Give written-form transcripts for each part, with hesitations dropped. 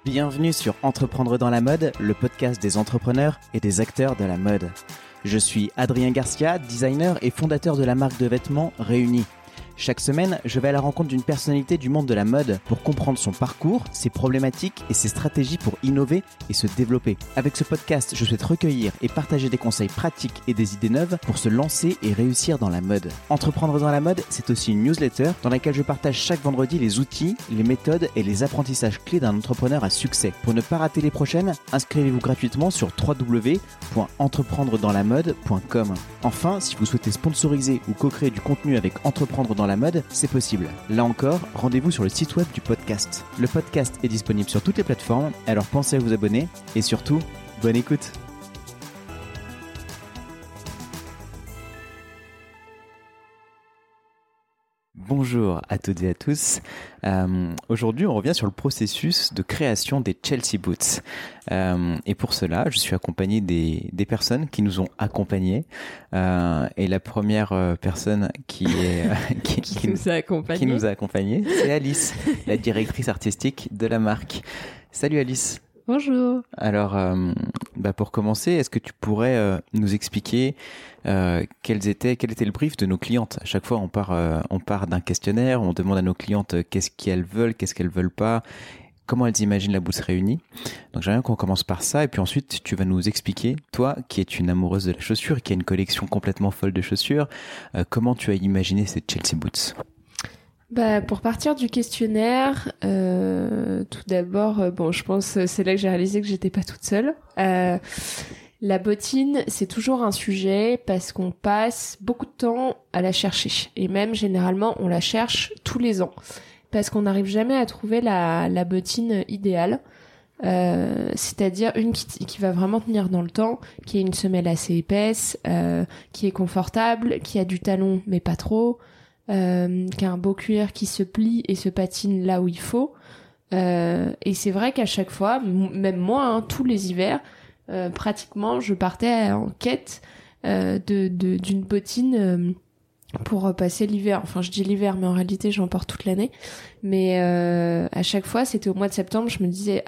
Bienvenue sur Entreprendre dans la mode, le podcast des entrepreneurs et des acteurs de la mode. Je suis Adrien Garcia, designer et fondateur de la marque de vêtements Réunis. Chaque semaine, je vais à la rencontre d'une personnalité du monde de la mode pour comprendre son parcours, ses problématiques et ses stratégies pour innover et se développer. Avec ce podcast, je souhaite recueillir et partager des conseils pratiques et des idées neuves pour se lancer et réussir dans la mode. Entreprendre dans la mode, c'est aussi une newsletter dans laquelle je partage chaque vendredi les outils, les méthodes et les apprentissages clés d'un entrepreneur à succès. Pour ne pas rater les prochaines, inscrivez-vous gratuitement sur www.entreprendredanslamode.com. Enfin, si vous souhaitez sponsoriser ou co-créer du contenu avec Entreprendre dans la mode, c'est possible. Là encore, rendez-vous sur le site web du podcast. Le podcast est disponible sur toutes les plateformes, alors pensez à vous abonner et surtout, bonne écoute. Bonjour à toutes et à tous. Aujourd'hui, on revient sur le processus de création des Chelsea Boots. Et pour cela, je suis accompagné des personnes qui nous ont accompagnés. Et la première personne qui nous a accompagnés, c'est Alice, la directrice artistique de la marque. Salut Alice. Bonjour. Alors, pour commencer, est-ce que tu pourrais nous expliquer quel était le brief de nos clientes? À chaque fois, on part d'un questionnaire, on demande à nos clientes qu'est-ce qu'elles veulent pas, comment elles imaginent la bourse réunie. Donc, j'aimerais qu'on commence par ça, et puis ensuite, tu vas nous expliquer, toi, qui es une amoureuse de la chaussure, qui a une collection complètement folle de chaussures, comment tu as imaginé ces Chelsea Boots? Pour partir du questionnaire, tout d'abord, je pense que c'est là que j'ai réalisé que j'étais pas toute seule. La bottine, c'est toujours un sujet parce qu'on passe beaucoup de temps à la chercher. Et même, généralement, on la cherche tous les ans. Parce qu'on n'arrive jamais à trouver la bottine idéale. C'est-à-dire une qui va vraiment tenir dans le temps, qui a une semelle assez épaisse, qui est confortable, qui a du talon mais pas trop, qui a un beau cuir qui se plie et se patine là où il faut. Et c'est vrai qu'à chaque fois, même moi, tous les hivers, pratiquement, je partais en quête d'une bottine pour passer l'hiver. Enfin, je dis l'hiver, mais en réalité, j'en porte toute l'année. Mais à chaque fois, c'était au mois de septembre, je me disais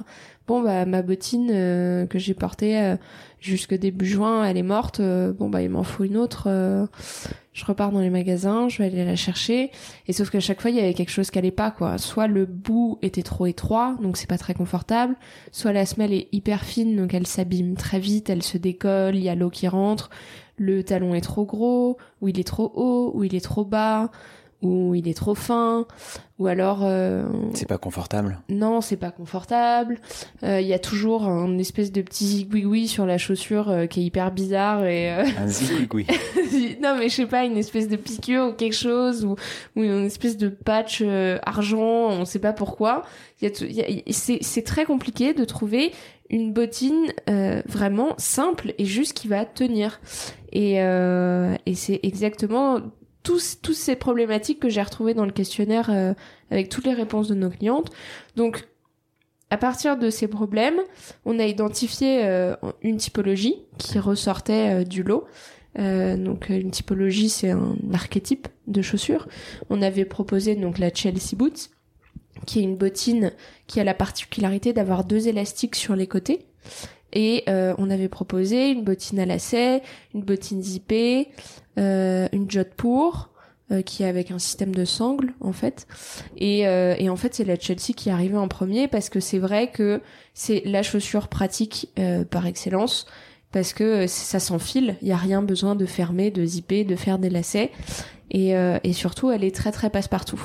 ma bottine que j'ai portée jusque début juin, elle est morte. Il m'en faut une autre. Je repars dans les magasins, je vais aller la chercher. Et sauf qu'à chaque fois, il y avait quelque chose qui allait pas, quoi. Soit le bout était trop étroit, donc c'est pas très confortable. Soit la semelle est hyper fine, donc elle s'abîme très vite, elle se décolle, il y a l'eau qui rentre. Le talon est trop gros, ou il est trop haut, ou il est trop bas, ou il est trop fin, ou alors... C'est pas confortable? Non, c'est pas confortable. Il y a toujours un espèce de petit zigouigoui sur la chaussure qui est hyper bizarre. Un zigouigoui? Non, mais je sais pas, une espèce de piqûre ou quelque chose, ou une espèce de patch argent, on sait pas pourquoi. C'est très compliqué de trouver une bottine vraiment simple et juste qui va tenir. Et c'est exactement tous ces problématiques que j'ai retrouvées dans le questionnaire avec toutes les réponses de nos clientes. Donc, à partir de ces problèmes, on a identifié une typologie qui ressortait du lot. Donc, une typologie, c'est un archétype de chaussures. On avait proposé donc la Chelsea Boots, qui est une bottine qui a la particularité d'avoir 2 élastiques sur les côtés. Et on avait proposé une bottine à lacets, une bottine zippée, une jodhpur qui est avec un système de sangles en fait. Et en fait c'est la Chelsea qui est arrivée en premier parce que c'est vrai que c'est la chaussure pratique par excellence parce que ça s'enfile, il y a rien besoin de fermer, de zipper, de faire des lacets. Et surtout elle est très très passe-partout.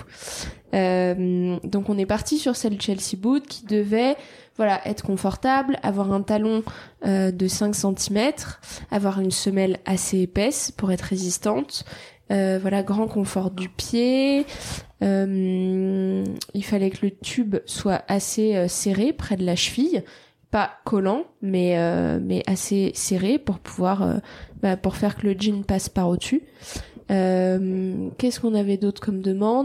Donc on est parti sur cette Chelsea Boot qui devait être confortable, avoir un talon de 5 cm, avoir une semelle assez épaisse pour être résistante, grand confort du pied, il fallait que le tube soit assez serré près de la cheville, pas collant mais assez serré pour pouvoir pour faire que le jean passe par au-dessus. Qu'est-ce qu'on avait d'autre comme demande?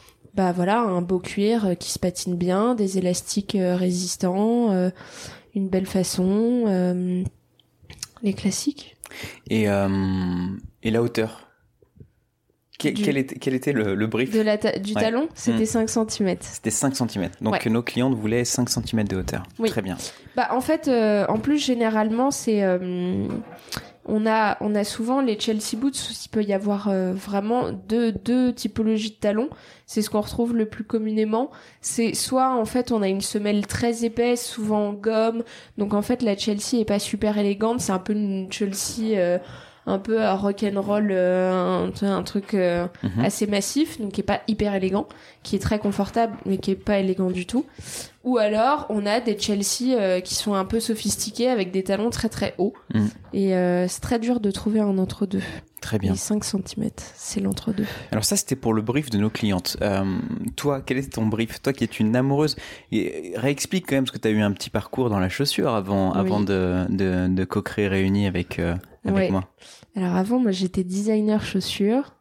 Un beau cuir qui se patine bien, des élastiques résistants, une belle façon, les classiques. Et la hauteur? Quel était le brief du talon? C'était 5 cm. C'était 5 cm. Donc nos clientes voulaient 5 cm de hauteur. Oui. Très bien. En fait, en plus, généralement, c'est... On a souvent les Chelsea boots, il peut y avoir vraiment deux typologies de talons. C'est ce qu'on retrouve le plus communément. C'est soit en fait on a une semelle très épaisse, souvent en gomme. Donc en fait la Chelsea est pas super élégante. C'est un peu une Chelsea un peu à rock'n'roll, un truc assez massif, donc qui est pas hyper élégant, qui est très confortable mais qui est pas élégant du tout. Ou alors on a des Chelsea qui sont un peu sophistiqués avec des talons très très hauts. Et c'est très dur de trouver un entre-deux. Très bien. Les 5 cm, c'est l'entre-deux. Alors ça, c'était pour le brief de nos clientes. Toi, quel était ton brief? Toi qui es une amoureuse, et réexplique quand même, parce que tu as eu un petit parcours dans la chaussure avant de co-créer Réunis avec moi. Alors avant, moi, j'étais designer chaussures.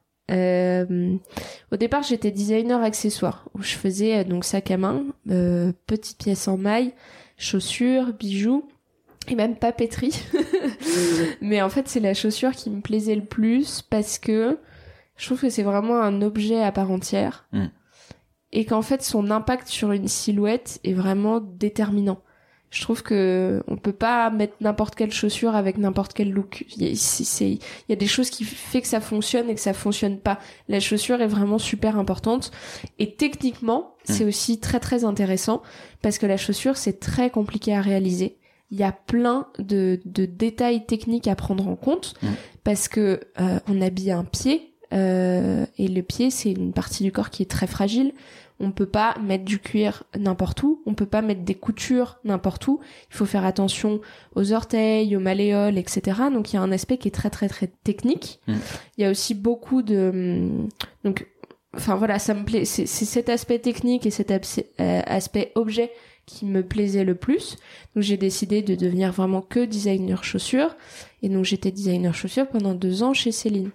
Au départ, j'étais designer accessoires, où je faisais donc sac à main, petites pièces en maille, chaussures, bijoux, et même papeterie. Mais en fait, c'est la chaussure qui me plaisait le plus parce que je trouve que c'est vraiment un objet à part entière et qu'en fait, son impact sur une silhouette est vraiment déterminant. Je trouve que on peut pas mettre n'importe quelle chaussure avec n'importe quel look. Il y a des choses qui fait que ça fonctionne et que ça fonctionne pas. La chaussure est vraiment super importante. Et techniquement, c'est aussi très très intéressant parce que la chaussure, c'est très compliqué à réaliser. Il y a plein de détails techniques à prendre en compte parce que on habille un pied et le pied, c'est une partie du corps qui est très fragile. On peut pas mettre du cuir n'importe où, on peut pas mettre des coutures n'importe où. Il faut faire attention aux orteils, aux malléoles, etc. Donc il y a un aspect qui est très très très technique. Il y a aussi beaucoup de enfin voilà, ça me plaît. C'est cet aspect technique et cet aspect objet qui me plaisait le plus. Donc j'ai décidé de devenir vraiment que designer chaussures. Et donc j'étais designer chaussures pendant 2 ans chez Céline.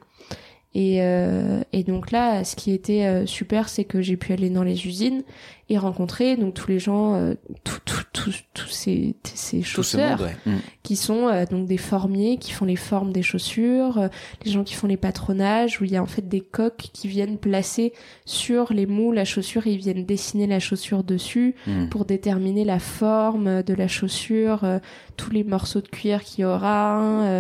Et donc là, ce qui était super, c'est que j'ai pu aller dans les usines et rencontrer donc tous les gens, tous ces chausseurs qui sont donc des formiers qui font les formes des chaussures, les gens qui font les patronages où il y a en fait des coques qui viennent placer sur les moules la chaussure et ils viennent dessiner la chaussure dessus pour déterminer la forme de la chaussure, tous les morceaux de cuir qu'il y aura.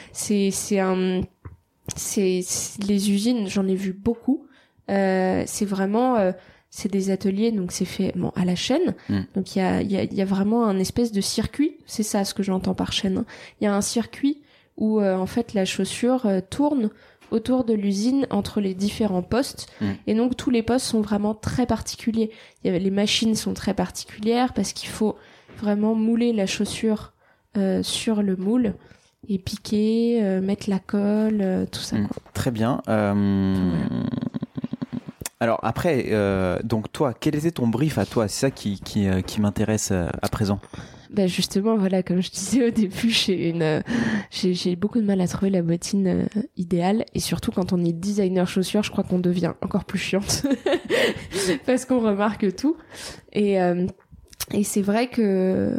C'est les usines, j'en ai vu beaucoup. C'est vraiment c'est des ateliers, donc c'est fait à la chaîne. Donc il y a vraiment un espèce de circuit. C'est ça ce que j'entends par chaîne. Il y a un circuit où en fait la chaussure tourne autour de l'usine entre les différents postes. Et donc tous les postes sont vraiment très particuliers. Les machines sont très particulières parce qu'il faut vraiment mouler la chaussure sur le moule. Et piquer, mettre la colle, tout ça. Quoi. Très bien. Alors après, donc toi, quel était ton brief à toi? C'est ça qui m'intéresse à présent. Ben justement, voilà, comme je disais au début, j'ai beaucoup de mal à trouver la bottine idéale. Et surtout, quand on est designer chaussures, je crois qu'on devient encore plus chiante. Parce qu'on remarque tout. Et c'est vrai que...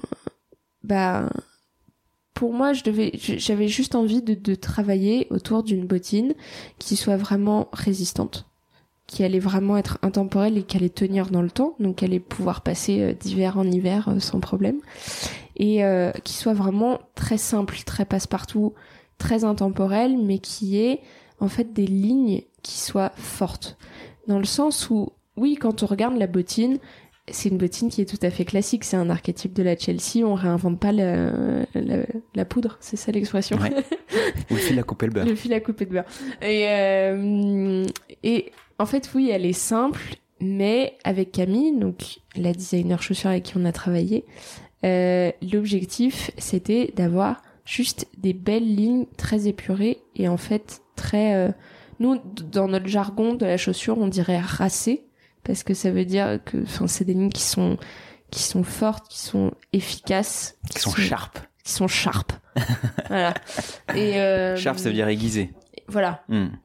pour moi, j'avais juste envie de travailler autour d'une bottine qui soit vraiment résistante, qui allait vraiment être intemporelle et qui allait tenir dans le temps, donc qui allait pouvoir passer d'hiver en hiver sans problème, et qui soit vraiment très simple, très passe-partout, très intemporelle, mais qui ait en fait des lignes qui soient fortes, dans le sens où, oui, quand on regarde la bottine, c'est une bottine qui est tout à fait classique. C'est un archétype de la Chelsea. On réinvente pas la poudre. C'est ça l'expression. Ouais. Ou le fil à couper le beurre. Le fil à couper de beurre. Et en fait, oui, elle est simple, mais avec Camille, donc la designer chaussure avec qui on a travaillé, l'objectif, c'était d'avoir juste des belles lignes très épurées et en fait très... nous, dans notre jargon de la chaussure, on dirait racées. Parce que ça veut dire que, c'est des lignes qui sont fortes, qui sont efficaces, qui sont sharp. Qui sont sharp. Voilà. Et sharp, ça veut dire aiguisé. Voilà.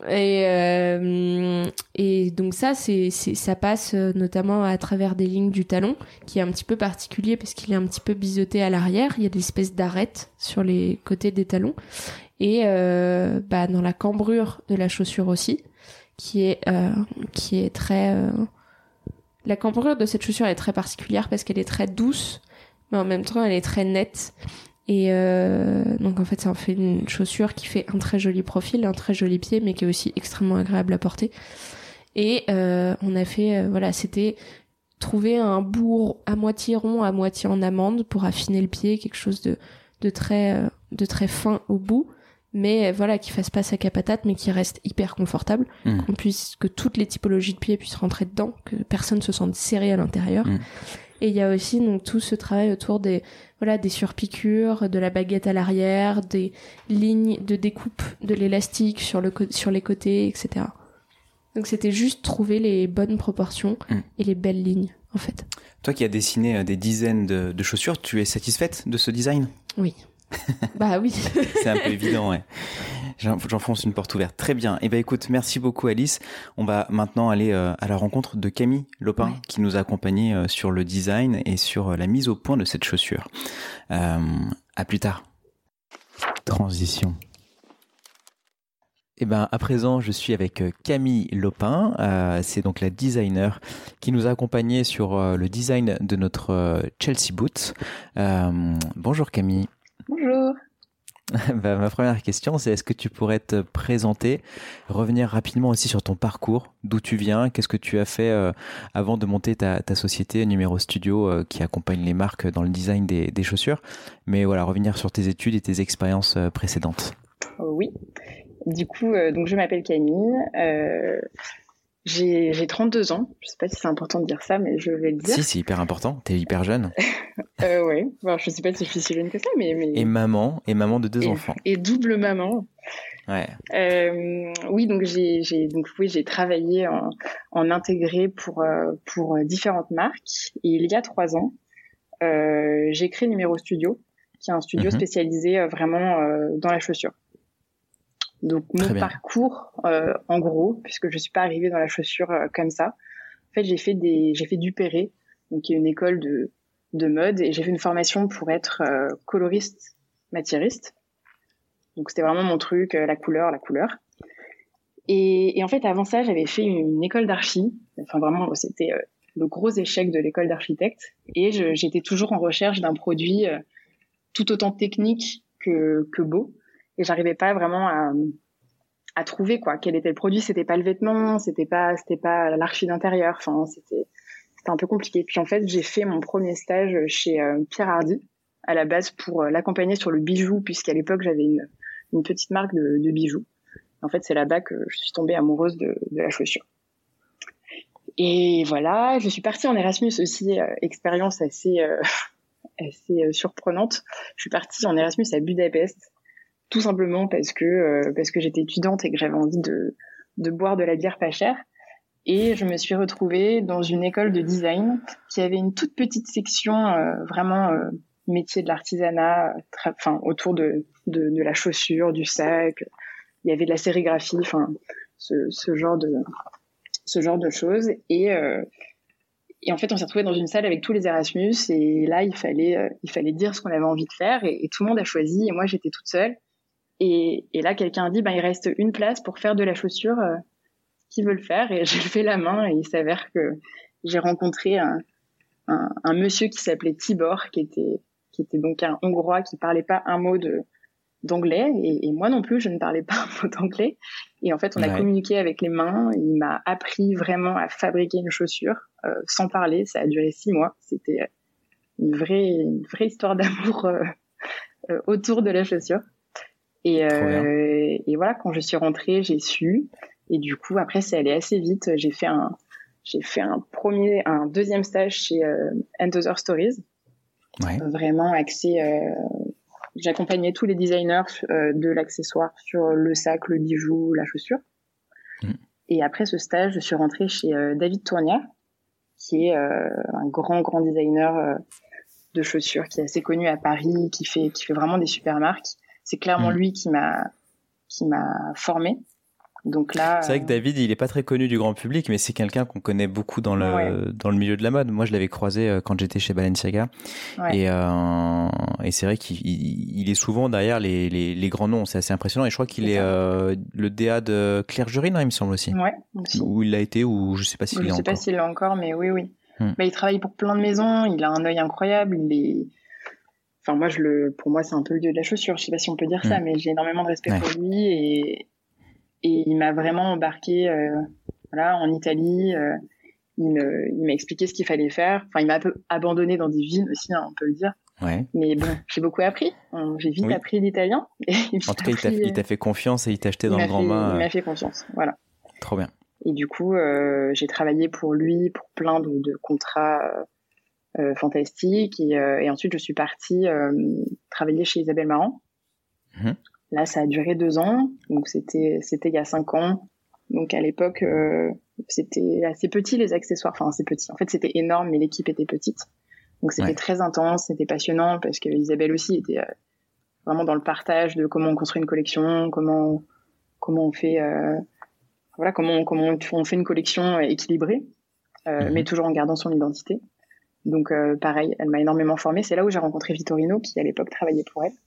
Et donc ça passe notamment à travers des lignes du talon, qui est un petit peu particulier parce qu'il est un petit peu biseauté à l'arrière. Il y a des espèces d'arêtes sur les côtés des talons. Et dans la cambrure de la chaussure aussi, qui est très... La cambrure de cette chaussure est très particulière parce qu'elle est très douce, mais en même temps, elle est très nette. Et donc, en fait, ça en fait une chaussure qui fait un très joli profil, un très joli pied, mais qui est aussi extrêmement agréable à porter. Et on a fait... c'était trouver un bourre à moitié rond, à moitié en amande pour affiner le pied, quelque chose de très fin au bout, mais qui fasse pas sac à patate, mais qui reste hyper confortable, que toutes les typologies de pieds puissent rentrer dedans, que personne se sente serré à l'intérieur. Et il y a aussi donc tout ce travail autour des surpiqûres, de la baguette à l'arrière, des lignes de découpe de l'élastique sur les côtés, etc. Donc c'était juste trouver les bonnes proportions et les belles lignes, en fait. Toi qui as dessiné des dizaines de chaussures, tu es satisfaite de ce design ? Oui. Bah oui. C'est un peu évident, ouais. J'enfonce une porte ouverte. Très bien. Eh ben écoute, merci beaucoup Alice. On va maintenant aller à la rencontre de Camille Lopin, qui nous a accompagnés sur le design et sur la mise au point de cette chaussure. À plus tard. Transition. Eh ben, à présent, je suis avec Camille Lopin. C'est donc la designer qui nous a accompagnés sur le design de notre Chelsea Boot. Bonjour Camille. Bonjour. Ma première question, c'est est-ce que tu pourrais te présenter, revenir rapidement aussi sur ton parcours, d'où tu viens, qu'est-ce que tu as fait avant de monter ta société Numéro Studio qui accompagne les marques dans le design des chaussures, mais voilà, revenir sur tes études et tes expériences précédentes. Oui. Du coup, donc je m'appelle Camille, j'ai 32 ans, je sais pas si c'est important de dire ça, mais je vais le dire. Si, c'est hyper important, t'es hyper jeune. Ouais, bon, je sais pas si je suis si jeune que ça, mais... Et maman de deux enfants. Et double maman. Ouais. Oui, donc j'ai travaillé en intégré pour différentes marques, et il y a 3 ans, j'ai créé Numéro Studio, qui est un studio spécialisé vraiment dans la chaussure. Donc mon parcours, en gros, puisque je suis pas arrivée dans la chaussure comme ça, en fait j'ai fait du Perret, donc qui est une école de mode, et j'ai fait une formation pour être coloriste matiériste. Donc c'était vraiment mon truc, la couleur. Et en fait avant ça j'avais fait une école d'archi. Enfin vraiment c'était le gros échec de l'école d'architecte, et j'étais toujours en recherche d'un produit tout autant technique que beau. Et j'arrivais pas vraiment à trouver quel était le produit. C'était pas le vêtement, c'était pas l'archi d'intérieur. Enfin, c'était un peu compliqué. Puis en fait, j'ai fait mon premier stage chez Pierre Hardy à la base pour l'accompagner sur le bijou, puisqu'à l'époque j'avais une petite marque de bijoux. En fait, c'est là-bas que je suis tombée amoureuse de la chaussure. Et voilà, je suis partie en Erasmus aussi, expérience assez surprenante. Je suis partie en Erasmus à Budapest. Tout simplement parce que j'étais étudiante et que j'avais envie de boire de la bière pas chère. Et je me suis retrouvée dans une école de design qui avait une toute petite section vraiment métier de l'artisanat, autour de la chaussure, du sac. Il y avait de la sérigraphie, ce genre de choses. Et en fait, on s'est retrouvés dans une salle avec tous les Erasmus, et là, il fallait dire ce qu'on avait envie de faire, et tout le monde a choisi, et moi, j'étais toute seule. Et là, quelqu'un a dit, il reste une place pour faire de la chaussure, qui veut le faire? Et j'ai levé la main, et il s'avère que j'ai rencontré un monsieur qui s'appelait Tibor, qui était donc un Hongrois qui parlait pas un mot d'anglais, et moi non plus, je ne parlais pas un mot d'anglais. Et en fait, on a communiqué avec les mains. Il m'a appris vraiment à fabriquer une chaussure, sans parler. Ça a duré 6 mois. C'était une vraie histoire d'amour autour de la chaussure. Et voilà, quand je suis rentrée, j'ai su. Et du coup, après, c'est allé assez vite. J'ai fait un deuxième stage chez And Other Stories. Ouais. Vraiment axé. J'accompagnais tous les designers de l'accessoire sur le sac, le bijou, la chaussure. Et après ce stage, je suis rentrée chez David Tournière, qui est un grand designer de chaussures, qui est assez connu à Paris, qui fait vraiment des super marques. C'est clairement lui qui m'a formée. Donc là, c'est vrai que David, il est pas très connu du grand public, mais c'est quelqu'un qu'on connaît beaucoup dans le milieu de la mode. Moi, je l'avais croisé quand j'étais chez Balenciaga, et c'est vrai qu'il est souvent derrière les grands noms. C'est assez impressionnant. Et je crois qu'il est le DA de Claire Jury, non, il me semble aussi. Ouais, aussi. Où il l'a été, ou je sais pas s'il l'est encore. Je sais pas s'il l'a encore, mais oui. Bah, il travaille pour plein de maisons. Il a un œil incroyable. Enfin, moi, pour moi, c'est un peu le dieu de la chaussure. Je sais pas si on peut dire ça, mais j'ai énormément de respect pour lui et il m'a vraiment embarqué en Italie. Il m'a expliqué ce qu'il fallait faire. Enfin, il m'a un peu abandonné dans des villes aussi, hein, on peut le dire. Ouais. Mais bon, j'ai beaucoup appris. J'ai vite appris l'italien. En tout cas, il t'a fait confiance et il t'a acheté dans le grand bain. Il m'a fait confiance, voilà. Trop bien. Et du coup, j'ai travaillé pour lui pour plein de contrats fantastiques. Et ensuite, je suis partie travailler chez Isabelle Marant. Là, ça a duré 2 ans. Donc, c'était il y a 5 ans. Donc, à l'époque, c'était assez petit, les accessoires. Enfin, assez petit. En fait, c'était énorme, mais l'équipe était petite. Donc, c'était très intense, c'était passionnant parce que Isabelle aussi était vraiment dans le partage de comment on construit une collection, comment on fait, comment on fait une collection équilibrée, mais toujours en gardant son identité. Donc, pareil, elle m'a énormément formée. C'est là où j'ai rencontré Vittorino, qui à l'époque travaillait pour elle.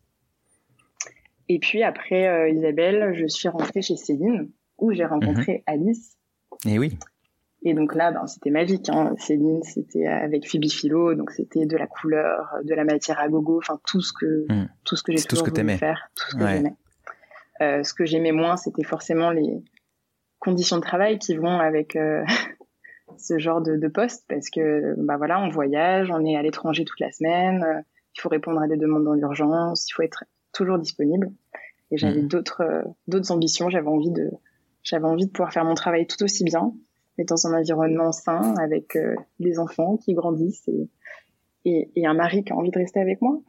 Et puis après Isabelle, je suis rentrée chez Céline, où j'ai rencontré Alice. Et oui. Et donc là, c'était magique. Hein. Céline, c'était avec Phoebe Philo, donc c'était de la couleur, de la matière à gogo, enfin tout ce que j'ai toujours voulu faire, tout ce que j'aimais. Ce que j'aimais moins, c'était forcément les conditions de travail qui vont avec ce genre de poste, parce que on voyage, on est à l'étranger toute la semaine, il faut répondre à des demandes dans l'urgence, il faut être toujours disponible. Et j'avais d'autres ambitions. J'avais envie de pouvoir faire mon travail tout aussi bien, mais dans un environnement sain, avec des enfants qui grandissent et un mari qui a envie de rester avec moi.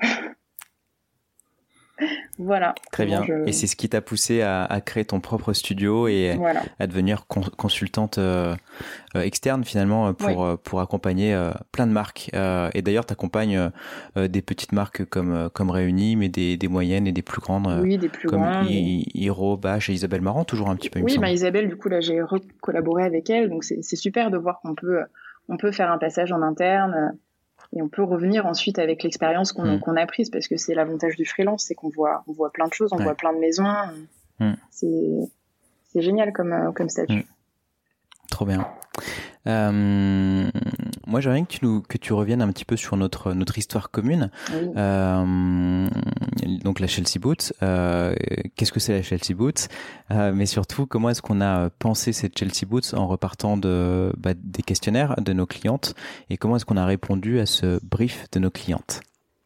Voilà. Très bien. Et c'est ce qui t'a poussé à créer ton propre studio et à devenir consultante externe finalement pour accompagner plein de marques. Et d'ailleurs, tu accompagnes des petites marques comme Réunis, mais des moyennes et des plus grandes. Oui, des plus comme grandes. Hiro, Bache et Isabelle Marant, toujours un petit peu. Oui, Isabelle, du coup, là, j'ai collaboré avec elle, donc c'est super de voir qu'on peut faire un passage en interne. Et on peut revenir ensuite avec l'expérience qu'on a prise, parce que c'est l'avantage du freelance, c'est qu'on voit plein de choses, on voit plein de maisons. C'est génial comme statut. Trop bien. Moi, j'aimerais que tu reviennes un petit peu sur notre histoire commune. Oui. Donc la Chelsea Boot. Qu'est-ce que c'est la Chelsea Boot, mais surtout, comment est-ce qu'on a pensé cette Chelsea Boot en repartant des questionnaires de nos clientes, et comment est-ce qu'on a répondu à ce brief de nos clientes?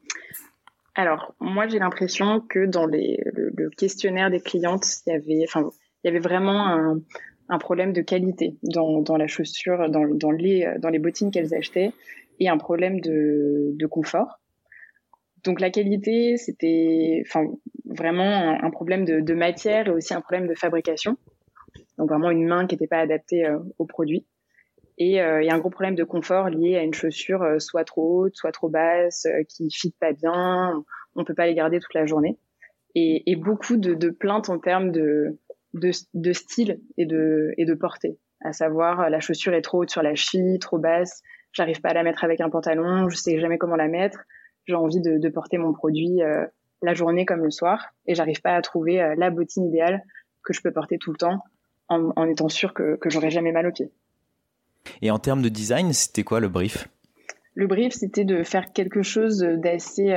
Alors, moi, j'ai l'impression que dans le questionnaire des clientes, il y avait vraiment un problème de qualité dans la chaussure, dans les bottines qu'elles achetaient, et un problème de confort. Donc la qualité, c'était vraiment un problème de matière et aussi un problème de fabrication. Donc vraiment une main qui n'était pas adaptée au produit. Et un gros problème de confort lié à une chaussure soit trop haute, soit trop basse, qui ne fit pas bien, on ne peut pas les garder toute la journée. Et beaucoup de plaintes en termes de style et de portée, à savoir la chaussure est trop haute sur la cheville, trop basse, j'arrive pas à la mettre avec un pantalon, je sais jamais comment la mettre, j'ai envie de porter mon produit la journée comme le soir, et j'arrive pas à trouver la bottine idéale que je peux porter tout le temps en étant sûr que j'aurai jamais mal aux pieds. Et en termes de design, c'était quoi le brief? Le brief, c'était de faire quelque chose d'assez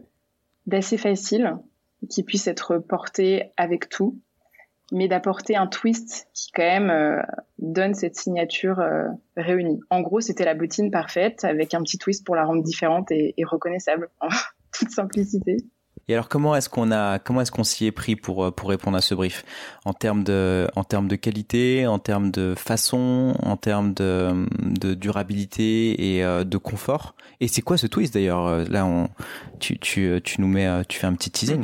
facile, qui puisse être porté avec tout, mais d'apporter un twist qui quand même donne cette signature réunie. En gros, c'était la bottine parfaite avec un petit twist pour la rendre différente et reconnaissable en toute simplicité. Et alors, comment est-ce qu'on s'y est pris pour répondre à ce brief, en termes de qualité, en termes de façon, en termes de durabilité et de confort? Et c'est quoi ce twist d'ailleurs? Là, tu fais un petit teasing.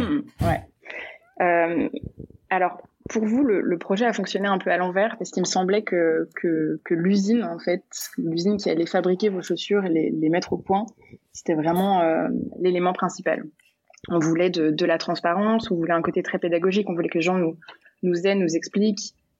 Ouais. Alors, pour vous, le projet a fonctionné un peu à l'envers, parce qu'il me semblait que l'usine, en fait, l'usine qui allait fabriquer vos chaussures et les mettre au point, c'était vraiment l'élément principal. On voulait de la transparence, on voulait un côté très pédagogique, on voulait que les gens nous aident, nous expliquent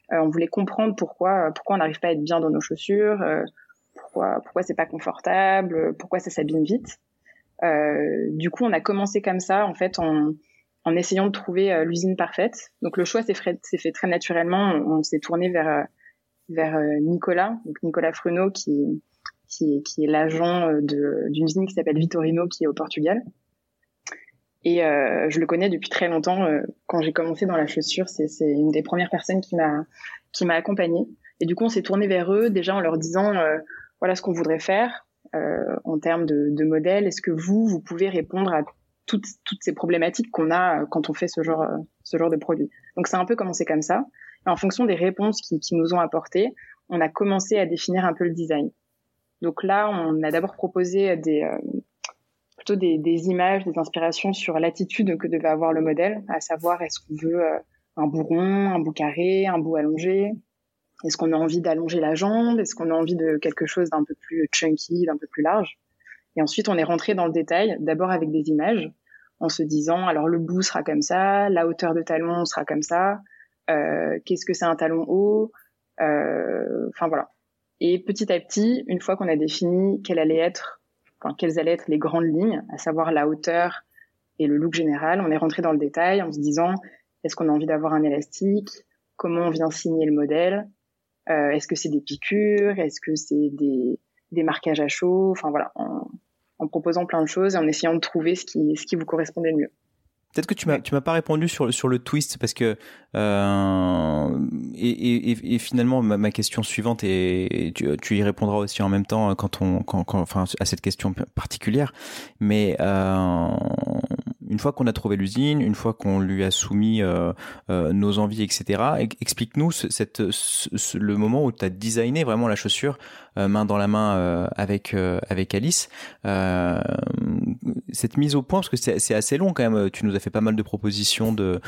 On voulait comprendre pourquoi on n'arrive pas à être bien dans nos chaussures, pourquoi c'est pas confortable, pourquoi ça s'abîme vite. Du coup, on a commencé comme ça, en fait, en essayant de trouver l'usine parfaite. Donc le choix s'est fait très naturellement. On s'est tourné vers Nicolas, donc Nicolas Frenot, qui est l'agent d'une usine qui s'appelle Vitorino, qui est au Portugal. Et je le connais depuis très longtemps. Quand j'ai commencé dans la chaussure, c'est une des premières personnes qui m'a accompagnée. Et du coup, on s'est tourné vers eux, déjà en leur disant voilà ce qu'on voudrait faire en termes de modèles. Est-ce que vous pouvez répondre à toutes ces problématiques qu'on a quand on fait ce genre de produit. Donc, c'est un peu commencé comme ça. Et en fonction des réponses qui nous ont apportées, on a commencé à définir un peu le design. Donc là, on a d'abord proposé plutôt des images, des inspirations sur l'attitude que devait avoir le modèle, à savoir est-ce qu'on veut un bout rond, un bout carré, un bout allongé, est-ce qu'on a envie d'allonger la jambe, est-ce qu'on a envie de quelque chose d'un peu plus chunky, d'un peu plus large. Et ensuite, on est rentré dans le détail, d'abord avec des images, en se disant, alors le bout sera comme ça, la hauteur de talon sera comme ça, qu'est-ce que c'est un talon haut, enfin voilà. Et petit à petit, une fois qu'on a défini quelles allaient être les grandes lignes, à savoir la hauteur et le look général, on est rentré dans le détail en se disant, est-ce qu'on a envie d'avoir un élastique, comment on vient signer le modèle, est-ce que c'est des piqûres, est-ce que c'est des marquages à chaud, enfin voilà, en proposant plein de choses et en essayant de trouver ce qui vous correspondait le mieux. Peut-être que tu m'as pas répondu sur le twist parce que et finalement ma question suivante et tu y répondras aussi en même temps enfin à cette question particulière, mais une fois qu'on a trouvé l'usine, une fois qu'on lui a soumis nos envies, etc. Explique-nous le moment où tu as designé vraiment la chaussure main dans la main avec Alice. Cette mise au point, parce que c'est assez long quand même. Tu nous as fait pas mal de propositions de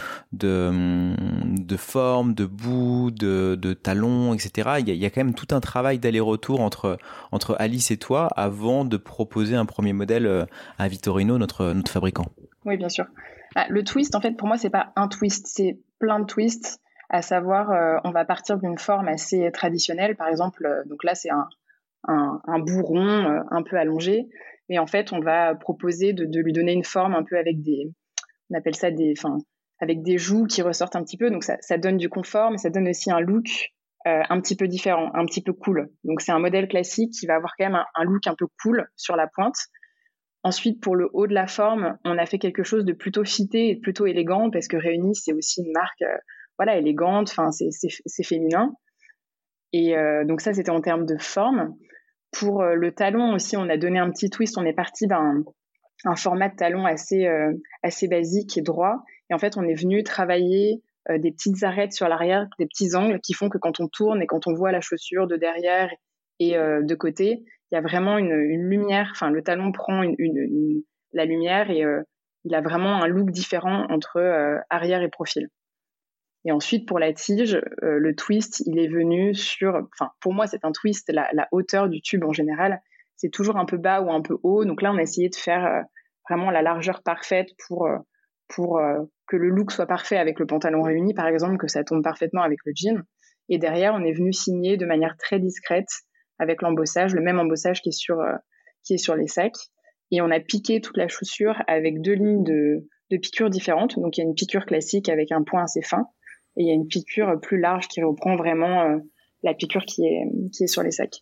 forme, de bout, de talons, etc. Il y a quand même tout un travail d'aller-retour entre Alice et toi avant de proposer un premier modèle à Vitorino, notre fabricant. Oui, bien sûr. Le twist, en fait, pour moi, c'est pas un twist, c'est plein de twists. À savoir, on va partir d'une forme assez traditionnelle, par exemple. Donc là, c'est un bout rond, un peu allongé. Mais en fait, on va proposer de lui donner une forme un peu avec on appelle ça avec des joues qui ressortent un petit peu. Donc ça donne du confort, mais ça donne aussi un look un petit peu différent, un petit peu cool. Donc c'est un modèle classique qui va avoir quand même un look un peu cool sur la pointe. Ensuite, pour le haut de la forme, on a fait quelque chose de plutôt fité et plutôt élégant parce que Réunis, c'est aussi une marque élégante, enfin c'est féminin. Et donc ça, c'était en termes de forme. Pour le talon aussi, on a donné un petit twist. On est parti d'un format de talon assez basique et droit. Et en fait, on est venu travailler des petites arêtes sur l'arrière, des petits angles qui font que quand on tourne et quand on voit la chaussure de derrière et de côté, il y a vraiment une lumière. Enfin, le talon prend la lumière et il a vraiment un look différent entre arrière et profil. Et ensuite, pour la tige, le twist, il est venu pour moi, c'est un twist, la hauteur du tube en général, c'est toujours un peu bas ou un peu haut. Donc là, on a essayé de faire vraiment la largeur parfaite pour que le look soit parfait avec le pantalon Réuni, par exemple, que ça tombe parfaitement avec le jean. Et derrière, on est venu signer de manière très discrète avec l'embossage, le même embossage qui est sur les sacs. Et on a piqué toute la chaussure avec 2 lignes de piqûres différentes. Donc, il y a une piqûre classique avec un point assez fin. Et il y a une piqûre plus large qui reprend vraiment la piqûre qui est sur les sacs.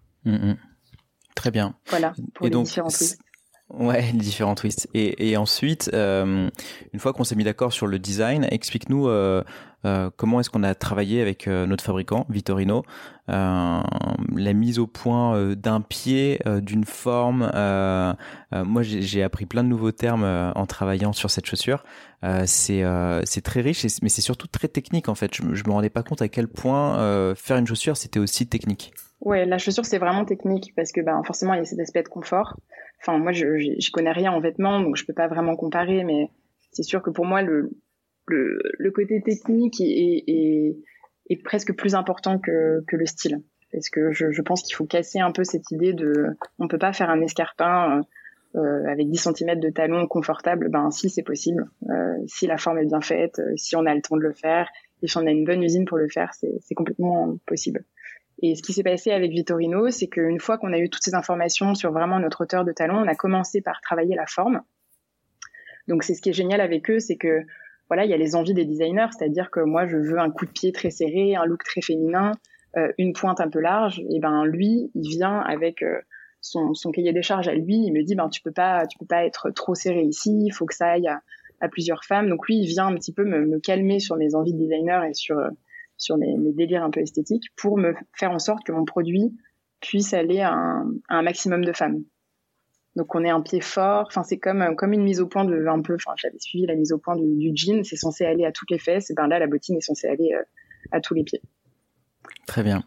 Très bien. Voilà, pour les différents twists. Ouais, les différents twists. Et ensuite, une fois qu'on s'est mis d'accord sur le design, explique-nous comment est-ce qu'on a travaillé avec notre fabricant, Vitorino, la mise au point d'un pied, d'une forme. Moi, j'ai appris plein de nouveaux termes en travaillant sur cette chaussure. C'est très riche, mais c'est surtout très technique en fait. Je me rendais pas compte à quel point faire une chaussure, c'était aussi technique. Ouais, la chaussure, c'est vraiment technique parce que forcément, il y a cet aspect de confort. Enfin, moi, je connais rien en vêtements, donc je peux pas vraiment comparer, mais c'est sûr que pour moi, le côté technique est presque plus important que le style. Parce que je pense qu'il faut casser un peu cette idée on peut pas faire un escarpin avec 10 cm de talon confortable. Si, c'est possible. Si la forme est bien faite, si on a le temps de le faire Et si on a une bonne usine pour le faire, c'est complètement possible. Et ce qui s'est passé avec Vittorino, c'est qu'une fois qu'on a eu toutes ces informations sur vraiment notre hauteur de talon, on a commencé par travailler la forme. Donc c'est ce qui est génial avec eux, c'est que voilà, il y a les envies des designers, c'est-à-dire que moi je veux un coup de pied très serré, un look très féminin, une pointe un peu large. Et ben lui, il vient avec son cahier des charges à lui, il me dit tu peux pas être trop serré ici, il faut que ça aille à plusieurs femmes. Donc lui, il vient un petit peu me calmer sur mes envies de designer et sur mes délires un peu esthétiques pour me faire en sorte que mon produit puisse aller à un maximum de femmes. Donc on est un pied fort, enfin c'est comme une mise au point j'avais suivi la mise au point du jean, c'est censé aller à toutes les fesses, et ben là la bottine est censée aller à tous les pieds. Très bien.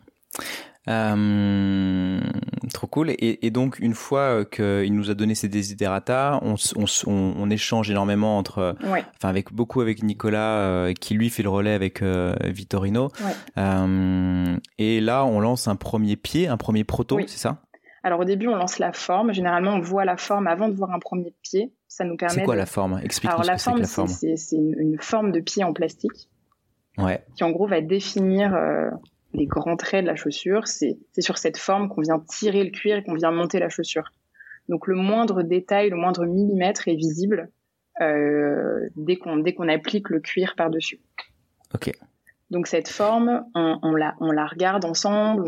Trop cool. Et donc une fois qu'il nous a donné ses desiderata, on échange énormément avec Nicolas qui lui fait le relais avec Vittorino. Ouais. Et là on lance un premier proto, oui. C'est ça? Alors au début, on lance la forme. Généralement, on voit la forme avant de voir un premier pied. Ça nous permet. C'est quoi la forme? Explique-nous ce que c'est que la forme. C'est une forme de pied en plastique. Ouais. Qui en gros va définir les grands traits de la chaussure. C'est sur cette forme qu'on vient tirer le cuir et qu'on vient monter la chaussure. Donc le moindre détail, le moindre millimètre est visible dès qu'on applique le cuir par-dessus. Ok. Donc cette forme, on la regarde ensemble.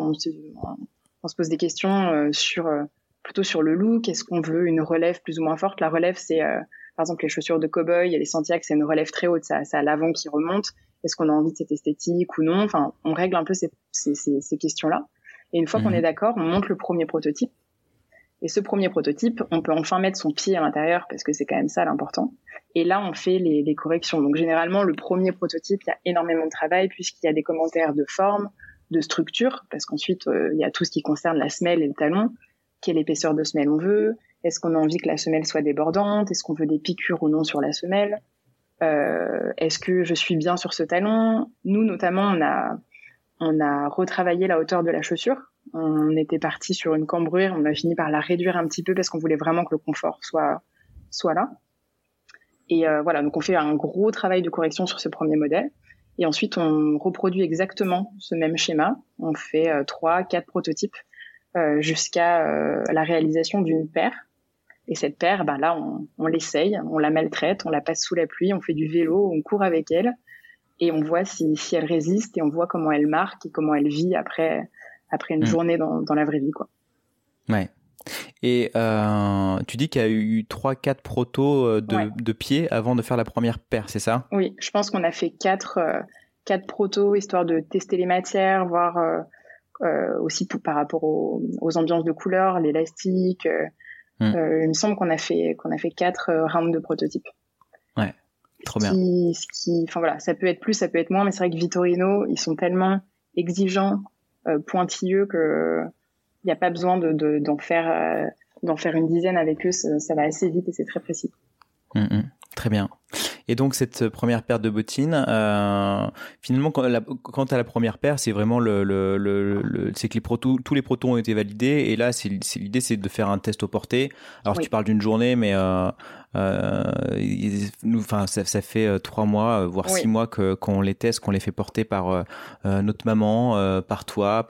On se pose des questions plutôt sur le look. Est-ce qu'on veut une relève plus ou moins forte? La relève, c'est par exemple les chaussures de cow-boy et les Santiago, c'est une relève très haute, ça a l'avant qui remonte. Est-ce qu'on a envie de cette esthétique ou non? Enfin, on règle un peu ces questions-là. Et une fois qu'on est d'accord, on monte le premier prototype. Et ce premier prototype, on peut enfin mettre son pied à l'intérieur parce que c'est quand même ça l'important. Et là, on fait les corrections. Donc généralement, le premier prototype, il y a énormément de travail puisqu'il y a des commentaires de forme, de structure, parce qu'ensuite, il y a tout ce qui concerne la semelle et le talon. Quelle épaisseur de semelle on veut? Est-ce qu'on a envie que la semelle soit débordante? Est-ce qu'on veut des piqûres ou non sur la semelle? Est-ce que je suis bien sur ce talon? Nous, notamment, on a retravaillé la hauteur de la chaussure. On était parti sur une cambrure, on a fini par la réduire un petit peu parce qu'on voulait vraiment que le confort soit là. Et voilà, donc on fait un gros travail de correction sur ce premier modèle. Et ensuite, on reproduit exactement ce même schéma. On fait 3-4 prototypes jusqu'à la réalisation d'une paire. Et cette paire, là, on l'essaye, on la maltraite, on la passe sous la pluie, on fait du vélo, on court avec elle. Et on voit si elle résiste et on voit comment elle marque et comment elle vit après une journée dans la vraie vie, quoi. Ouais. Et tu dis qu'il y a eu 3-4 protos de pieds avant de faire la première paire, c'est ça? Oui, je pense qu'on a fait 4 protos, histoire de tester les matières, voir aussi par rapport aux ambiances de couleurs, l'élastique. Il me semble qu'on a fait 4 rounds de prototypes. Ouais, trop bien. Enfin voilà, ça peut être plus, ça peut être moins, mais c'est vrai que Vittorino, ils sont tellement exigeants, pointilleux que il n'y a pas besoin d'en faire une dizaine avec eux, ça va assez vite et c'est très précis. Très bien. Et donc cette première paire de bottines, finalement quand tu as la première paire, c'est vraiment c'est que tous les protos ont été validés et là l'idée c'est de faire un test au porté. Alors tu parles d'une journée, mais ça fait 3 mois voire 6 mois qu'on les teste, qu'on les fait porter par notre maman, par toi,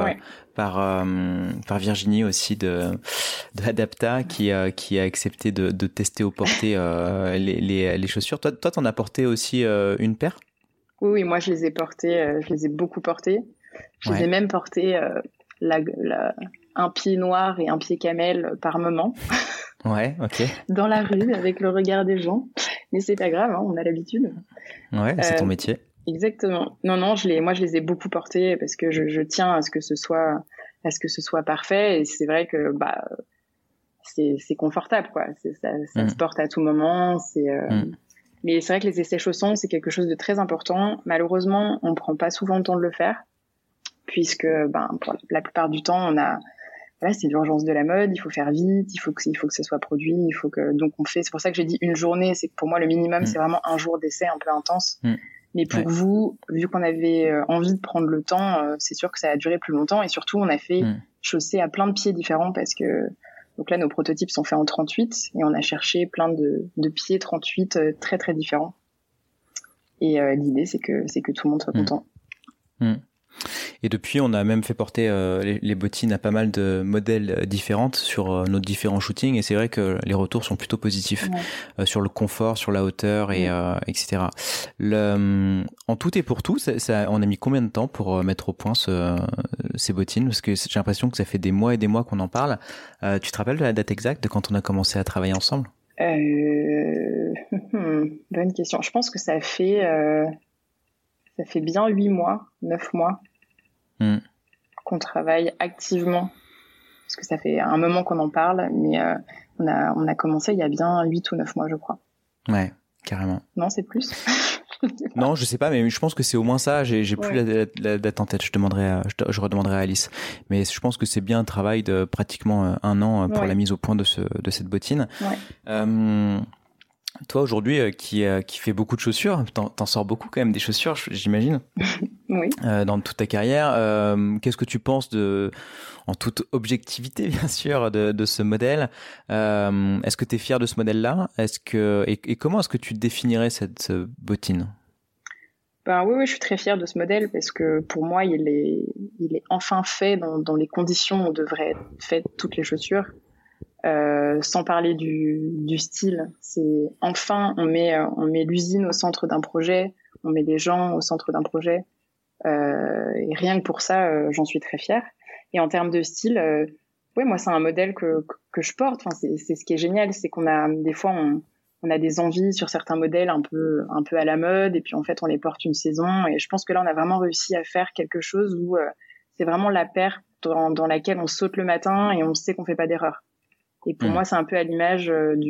par Virginie aussi de Adapta qui a accepté de tester au porté les chaussures. Toi t'en as porté aussi une paire? Oui, moi je les ai portées, je les ai beaucoup portées. Je les ai même portées un pied noir et un pied camel par moment. Ouais, ok. Dans la rue avec le regard des gens, mais c'est pas grave, hein, on a l'habitude. Ouais, c'est ton métier. Exactement. Non, moi je les ai beaucoup portées parce que je tiens à ce que ce soit parfait et c'est vrai que c'est confortable quoi. Ça se porte à tout moment. Mais c'est vrai que les essais chaussons c'est quelque chose de très important. Malheureusement, on prend pas souvent le temps de le faire puisque pour la plupart du temps c'est l'urgence de la mode, il faut faire vite, il faut que ça soit produit, donc on fait. C'est pour ça que j'ai dit une journée. C'est que pour moi le minimum c'est vraiment un jour d'essai un peu intense. Mais pour vous, vu qu'on avait envie de prendre le temps, c'est sûr que ça a duré plus longtemps. Et surtout, on a fait chausser à plein de pieds différents parce que donc là, nos prototypes sont faits en 38 et on a cherché plein de pieds 38 très, très différents. Et l'idée, c'est que tout le monde soit content. Et depuis, on a même fait porter les bottines à pas mal de modèles différentes sur nos différents shootings, et c'est vrai que les retours sont plutôt positifs sur le confort, sur la hauteur, et etc. En tout et pour tout, on a mis combien de temps pour mettre au point ces bottines? Parce que j'ai l'impression que ça fait des mois et des mois qu'on en parle. Tu te rappelles de la date exacte de quand on a commencé à travailler ensemble? Bonne question. Je pense que ça fait bien 8 mois, 9 mois qu'on travaille activement. Parce que ça fait un moment qu'on en parle, mais on a commencé il y a bien 8 ou 9 mois, je crois. Ouais, carrément. Non, c'est plus. Non, je sais pas, mais je pense que c'est au moins ça. J'ai plus la date en tête. Je redemanderai à Alice. Mais je pense que c'est bien un travail de pratiquement 1 an pour la mise au point de cette bottine. Toi, aujourd'hui, qui fait beaucoup de chaussures, t'en sors beaucoup quand même des chaussures, j'imagine. Oui. Dans toute ta carrière, qu'est-ce que tu penses en toute objectivité, bien sûr, de ce modèle? Est-ce que tu es fier de ce modèle-là? Et comment est-ce que tu définirais cette bottine? Oui, je suis très fière de ce modèle parce que pour moi, il est enfin fait dans les conditions où devraient être faites toutes les chaussures. Sans parler du style, c'est enfin on met l'usine au centre d'un projet, on met les gens au centre d'un projet, et rien que pour ça, j'en suis très fière. Et en termes de style, moi c'est un modèle que je porte. Enfin, c'est ce qui est génial, c'est qu'on a des fois on a des envies sur certains modèles un peu à la mode, et puis en fait on les porte une saison. Et je pense que là on a vraiment réussi à faire quelque chose où c'est vraiment la paire dans laquelle on saute le matin et on sait qu'on fait pas d'erreur. Et pour moi, c'est un peu à l'image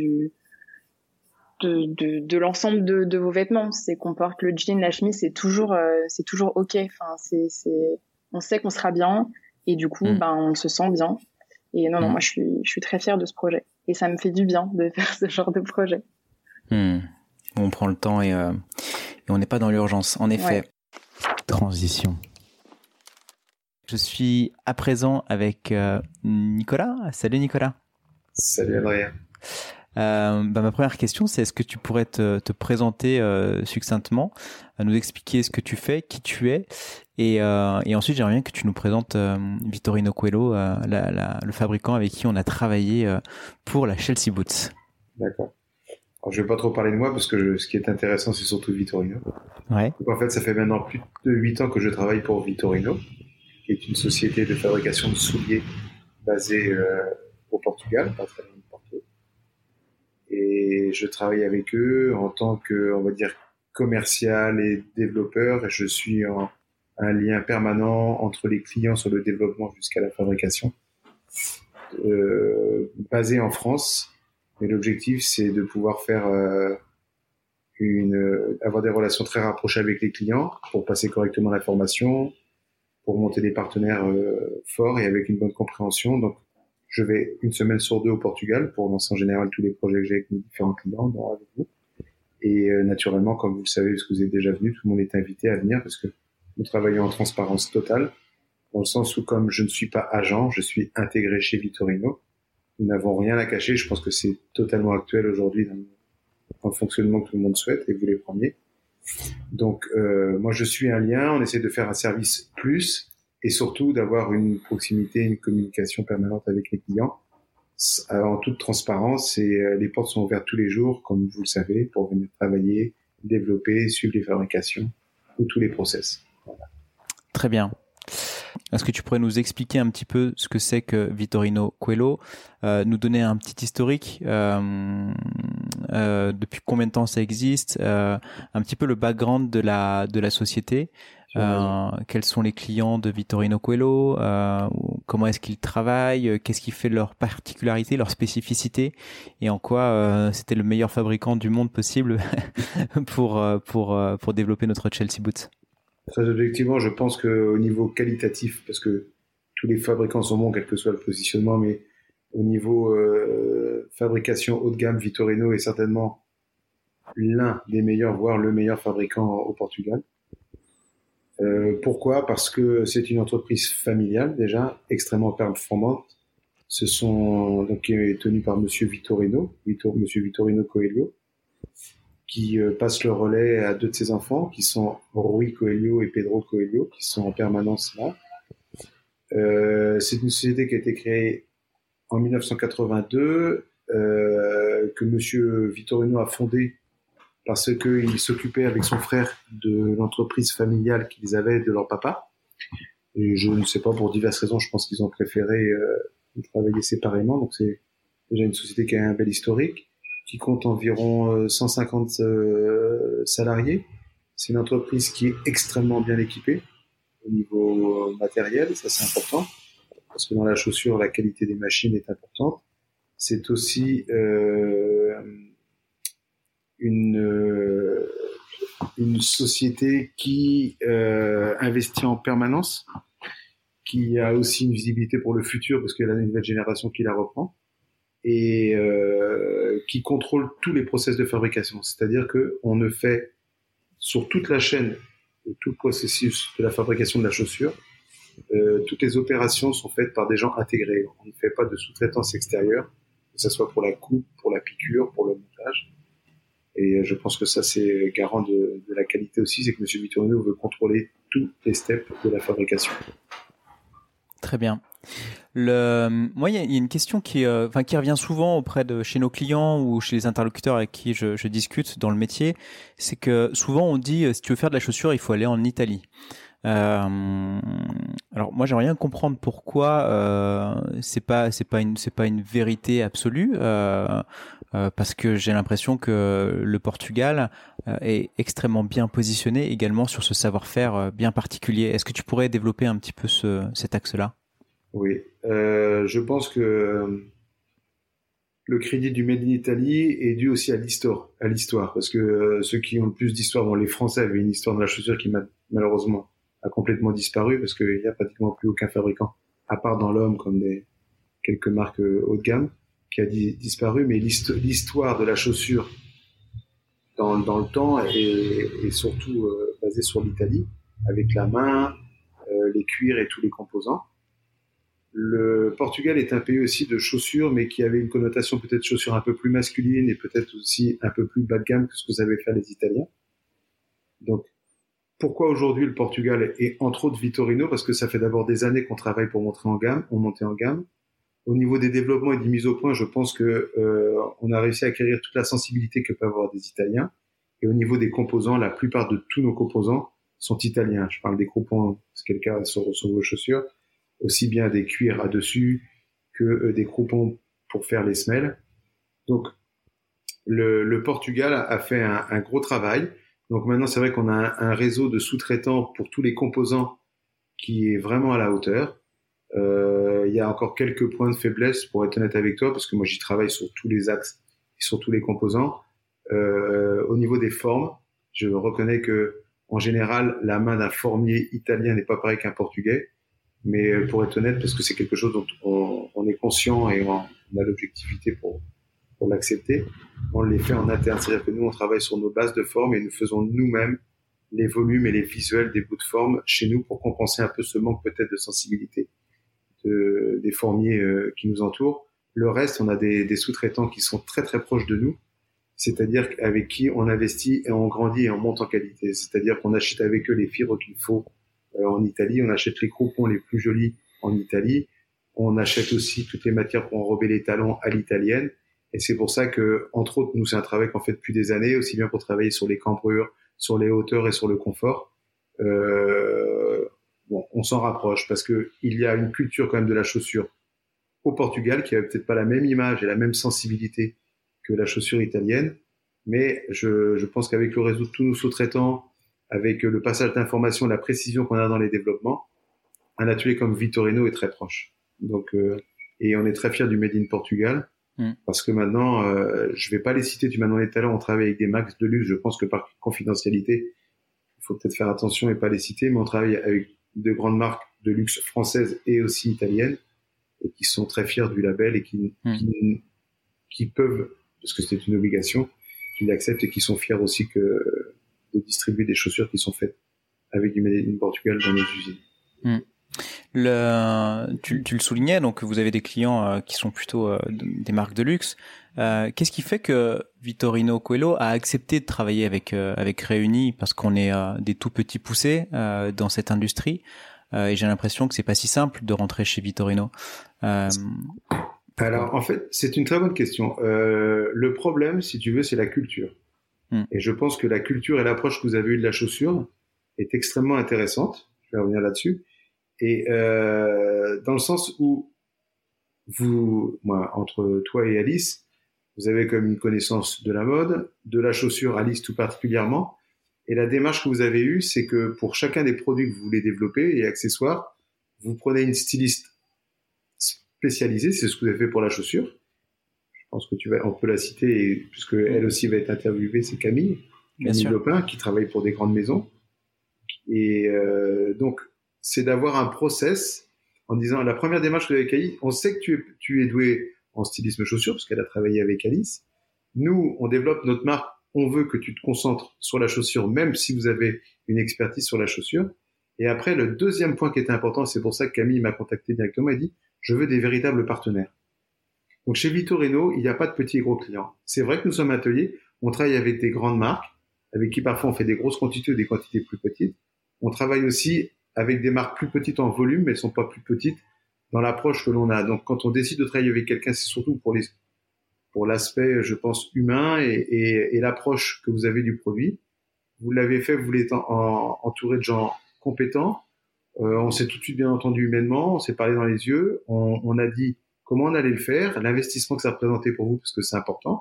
de l'ensemble de vos vêtements. C'est qu'on porte le jean, la chemise, c'est toujours ok. Enfin, on sait qu'on sera bien et du coup, on se sent bien. Et non, moi, je suis très fière de ce projet. Et ça me fait du bien de faire ce genre de projet. On prend le temps et on n'est pas dans l'urgence. En effet. Ouais. Transition. Je suis à présent avec Nicolas. Salut Nicolas. Salut Adrien. Ma première question, c'est est-ce que tu pourrais te présenter succinctement, nous expliquer ce que tu fais, qui tu es, et ensuite j'aimerais bien que tu nous présentes Vittorino Coelho, le fabricant avec qui on a travaillé pour la Chelsea Boots. D'accord. Alors, je vais pas trop parler de moi parce que ce qui est intéressant, c'est surtout Vittorino. Ouais. Donc, en fait, ça fait maintenant plus de 8 ans que je travaille pour Vittorino, qui est une société de fabrication de souliers basée au Portugal, pas très loin de Porto. Et je travaille avec eux en tant que, on va dire, commercial et développeur. Et je suis un lien permanent entre les clients sur le développement jusqu'à la fabrication, basé en France. Mais l'objectif, c'est de pouvoir faire avoir des relations très rapprochées avec les clients pour passer correctement l'information, pour monter des partenaires forts et avec une bonne compréhension. Donc, je vais 1 semaine sur 2 au Portugal pour lancer en général tous les projets que j'ai avec mes différents clients, dont avec vous. Et naturellement, comme vous le savez, parce que vous êtes déjà venu, tout le monde est invité à venir parce que nous travaillons en transparence totale, dans le sens où comme je ne suis pas agent, je suis intégré chez Vittorino. Nous n'avons rien à cacher. Je pense que c'est totalement actuel aujourd'hui dans le fonctionnement que tout le monde souhaite, et vous les premiers. Donc, moi, je suis un lien. On essaie de faire un service plus, et surtout d'avoir une proximité, une communication permanente avec les clients, en toute transparence. Et les portes sont ouvertes tous les jours, comme vous le savez, pour venir travailler, développer, suivre les fabrications ou tous les process. Voilà. Très bien. Est-ce que tu pourrais nous expliquer un petit peu ce que c'est que Vittorino Coelho, nous donner un petit historique, depuis combien de temps ça existe, un petit peu le background de la société, quels sont les clients de Vittorino Coelho, comment est-ce qu'ils travaillent, qu'est-ce qui fait leur particularité, leur spécificité, et en quoi c'était le meilleur fabricant du monde possible pour développer notre Chelsea Boots. Très objectivement, je pense qu'au niveau qualitatif, parce que tous les fabricants sont bons, quel que soit le positionnement, mais au niveau fabrication haut de gamme, Vittorino est certainement l'un des meilleurs, voire le meilleur fabricant au Portugal. Pourquoi ? Parce que c'est une entreprise familiale, déjà, extrêmement performante. Donc, qui est tenue par Monsieur Vittorino, Monsieur Vittorino Coelho. qui passe le relais à 2 de ses enfants, qui sont Rui Coelho et Pedro Coelho, qui sont en permanence là. C'est une société qui a été créée en 1982, que Monsieur Vitorino a fondée parce qu'il s'occupait avec son frère de l'entreprise familiale qu'ils avaient de leur papa. Et je ne sais pas, pour diverses raisons, je pense qu'ils ont préféré travailler séparément. Donc c'est déjà une société qui a un bel historique, qui compte environ 150 salariés. C'est une entreprise qui est extrêmement bien équipée au niveau matériel, ça c'est important, parce que dans la chaussure, la qualité des machines est importante. C'est aussi une société qui investit en permanence, qui a aussi une visibilité pour le futur, parce qu'il y a la nouvelle génération qui la reprend, et qui contrôle tous les process de fabrication. C'est-à-dire qu'on ne fait sur toute la chaîne, tout le processus de la fabrication de la chaussure, toutes les opérations sont faites par des gens intégrés. On ne fait pas de sous-traitance extérieure, que ce soit pour la coupe, pour la piqûre, pour le montage. Et je pense que ça, c'est garant de la qualité aussi, c'est que M. Vitorino veut contrôler tous les steps de la fabrication. Très bien. Moi, il y a une question qui revient souvent chez nos clients ou chez les interlocuteurs avec qui je discute dans le métier, c'est que souvent on dit si tu veux faire de la chaussure, il faut aller en Italie. Alors moi, j'aimerais bien comprendre pourquoi c'est pas une vérité absolue, parce que j'ai l'impression que le Portugal est extrêmement bien positionné également sur ce savoir-faire bien particulier. Est-ce que tu pourrais développer un petit peu cet axe-là? Oui, je pense que le crédit du Made in Italy est dû aussi à l'histoire, parce que ceux qui ont le plus d'histoire, les Français avaient une histoire de la chaussure qui malheureusement a complètement disparu, parce qu'il n'y a pratiquement plus aucun fabricant, à part dans l'homme, comme quelques marques haut de gamme, qui a disparu, mais l'histoire de la chaussure dans le temps est surtout basée sur l'Italie, avec la main, les cuirs et tous les composants. Le Portugal est un pays aussi de chaussures, mais qui avait une connotation peut-être chaussures un peu plus masculine et peut-être aussi un peu plus bas de gamme que ce que savaient faire les Italiens. Donc, pourquoi aujourd'hui le Portugal et entre autres Vitorino? Parce que ça fait d'abord des années qu'on travaille pour monter en gamme. Au niveau des développements et des mises au point, je pense que on a réussi à acquérir toute la sensibilité que peuvent avoir des Italiens. Et au niveau des composants, la plupart de tous nos composants sont italiens. Je parle des croupons, c'est le cas sur vos chaussures, aussi bien des cuirs à dessus que des croupons pour faire les semelles. Donc, le Portugal a fait un gros travail. Donc maintenant, c'est vrai qu'on a un réseau de sous-traitants pour tous les composants qui est vraiment à la hauteur. Il y a encore quelques points de faiblesse, pour être honnête avec toi, parce que moi, j'y travaille sur tous les axes et sur tous les composants. Au niveau des formes, je reconnais que, en général, la main d'un formier italien n'est pas pareille qu'un portugais. Mais pour être honnête, parce que c'est quelque chose dont on est conscient et on a l'objectivité pour l'accepter, on les fait en interne. C'est-à-dire que nous, on travaille sur nos bases de forme et nous faisons nous-mêmes les volumes et les visuels des bouts de forme chez nous pour compenser un peu ce manque peut-être de sensibilité des formiers qui nous entourent. Le reste, on a des sous-traitants qui sont très très proches de nous, c'est-à-dire avec qui on investit et on grandit et on monte en qualité. C'est-à-dire qu'on achète avec eux les fibres qu'il faut en Italie, on achète les croupons les plus jolis en Italie, on achète aussi toutes les matières pour enrober les talons à l'italienne. Et c'est pour ça que, entre autres, nous, c'est un travail qu'on fait depuis des années, aussi bien pour travailler sur les cambrures, sur les hauteurs et sur le confort. On s'en rapproche parce que il y a une culture quand même de la chaussure au Portugal qui a peut-être pas la même image et la même sensibilité que la chaussure italienne. Mais je pense qu'avec le réseau de tous nos sous-traitants, avec le passage d'informations, la précision qu'on a dans les développements, un atelier comme Vitorino est très proche. Donc, et on est très fiers du Made in Portugal. Parce que maintenant, je vais pas les citer, tu m'as demandé tout à l'heure, on travaille avec des marques de luxe, je pense que par confidentialité, il faut peut-être faire attention et pas les citer, mais on travaille avec de grandes marques de luxe françaises et aussi italiennes, et qui sont très fiers du label et qui peuvent, parce que c'est une obligation, qui l'acceptent et qui sont fiers aussi de distribuer des chaussures qui sont faites avec du Made in Portugal dans nos usines. Tu le soulignais, donc vous avez des clients qui sont plutôt des marques de luxe. Qu'est-ce qui fait que Vittorino Coelho a accepté de travailler avec Réuni, parce qu'on est des tout petits poussés dans cette industrie, et j'ai l'impression que c'est pas si simple de rentrer chez Vittorino. Alors en fait, c'est une très bonne question. Le problème, si tu veux, c'est la culture. Et je pense que la culture et l'approche que vous avez eue de la chaussure est extrêmement intéressante. Je vais revenir là-dessus. Et dans le sens où entre toi et Alice, vous avez comme une connaissance de la mode, de la chaussure, Alice tout particulièrement. Et la démarche que vous avez eue, c'est que pour chacun des produits que vous voulez développer et accessoires, vous prenez une styliste spécialisée. C'est ce que vous avez fait pour la chaussure. Je pense que on peut la citer, puisque elle aussi va être interviewée, c'est Camille Lopin, qui travaille pour des grandes maisons. Et donc, c'est d'avoir un process en disant, la première démarche que vous avez avec Alice, on sait que tu es doué en stylisme chaussures, parce qu'elle a travaillé avec Alice. Nous, on développe notre marque, on veut que tu te concentres sur la chaussure, même si vous avez une expertise sur la chaussure. Et après, le deuxième point qui était important, c'est pour ça que Camille m'a contacté directement, elle dit, je veux des véritables partenaires. Donc chez Vittorino, il n'y a pas de petits et gros clients. C'est vrai que nous sommes un atelier, on travaille avec des grandes marques, avec qui parfois on fait des grosses quantités ou des quantités plus petites. On travaille aussi avec des marques plus petites en volume, mais elles ne sont pas plus petites dans l'approche que l'on a. Donc quand on décide de travailler avec quelqu'un, c'est surtout pour l'aspect, je pense, humain et l'approche que vous avez du produit. Vous l'avez fait, vous voulez être entouré de gens compétents. On s'est tout de suite bien entendu humainement, on s'est parlé dans les yeux, on a dit comment on allait le faire, l'investissement que ça représentait pour vous, parce que c'est important.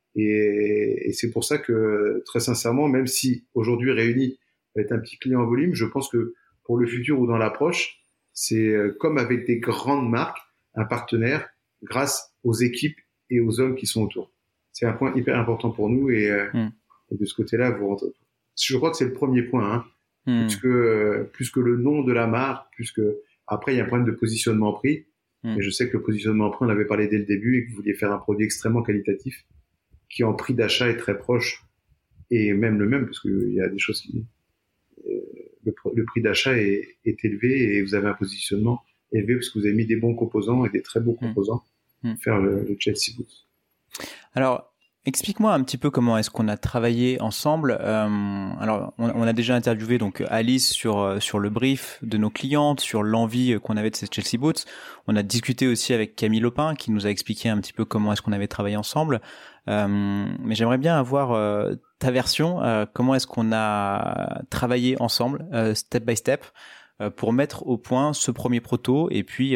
Et c'est pour ça que, très sincèrement, même si aujourd'hui Réuni va être un petit client en volume, je pense que pour le futur ou dans l'approche, c'est comme avec des grandes marques, un partenaire grâce aux équipes et aux hommes qui sont autour. C'est un point hyper important pour nous et de ce côté-là, je crois que c'est le premier point, hein. Plus que le nom de la marque, après il y a un problème de positionnement prix. Et je sais que le positionnement prix, on avait parlé dès le début et que vous vouliez faire un produit extrêmement qualitatif qui en prix d'achat est très proche et même le même, parce qu'il y a des choses qui le prix d'achat est élevé et vous avez un positionnement élevé parce que vous avez mis des bons composants et des très beaux composants pour faire le Chelsea Boots. Alors, explique-moi un petit peu comment est-ce qu'on a travaillé ensemble. Alors, on a déjà interviewé donc Alice sur le brief de nos clientes, sur l'envie qu'on avait de ces Chelsea Boots. On a discuté aussi avec Camille Lopin qui nous a expliqué un petit peu comment est-ce qu'on avait travaillé ensemble. Mais j'aimerais bien avoir ta version. Comment est-ce qu'on a travaillé ensemble, step by step, pour mettre au point ce premier proto et puis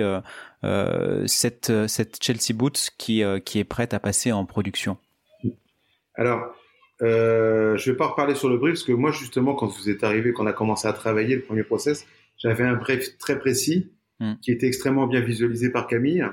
cette Chelsea Boots qui est prête à passer en production. Alors, je vais pas reparler sur le brief parce que moi, justement, quand vous êtes arrivé, quand on a commencé à travailler le premier process, j'avais un brief très précis qui était extrêmement bien visualisé par Camille,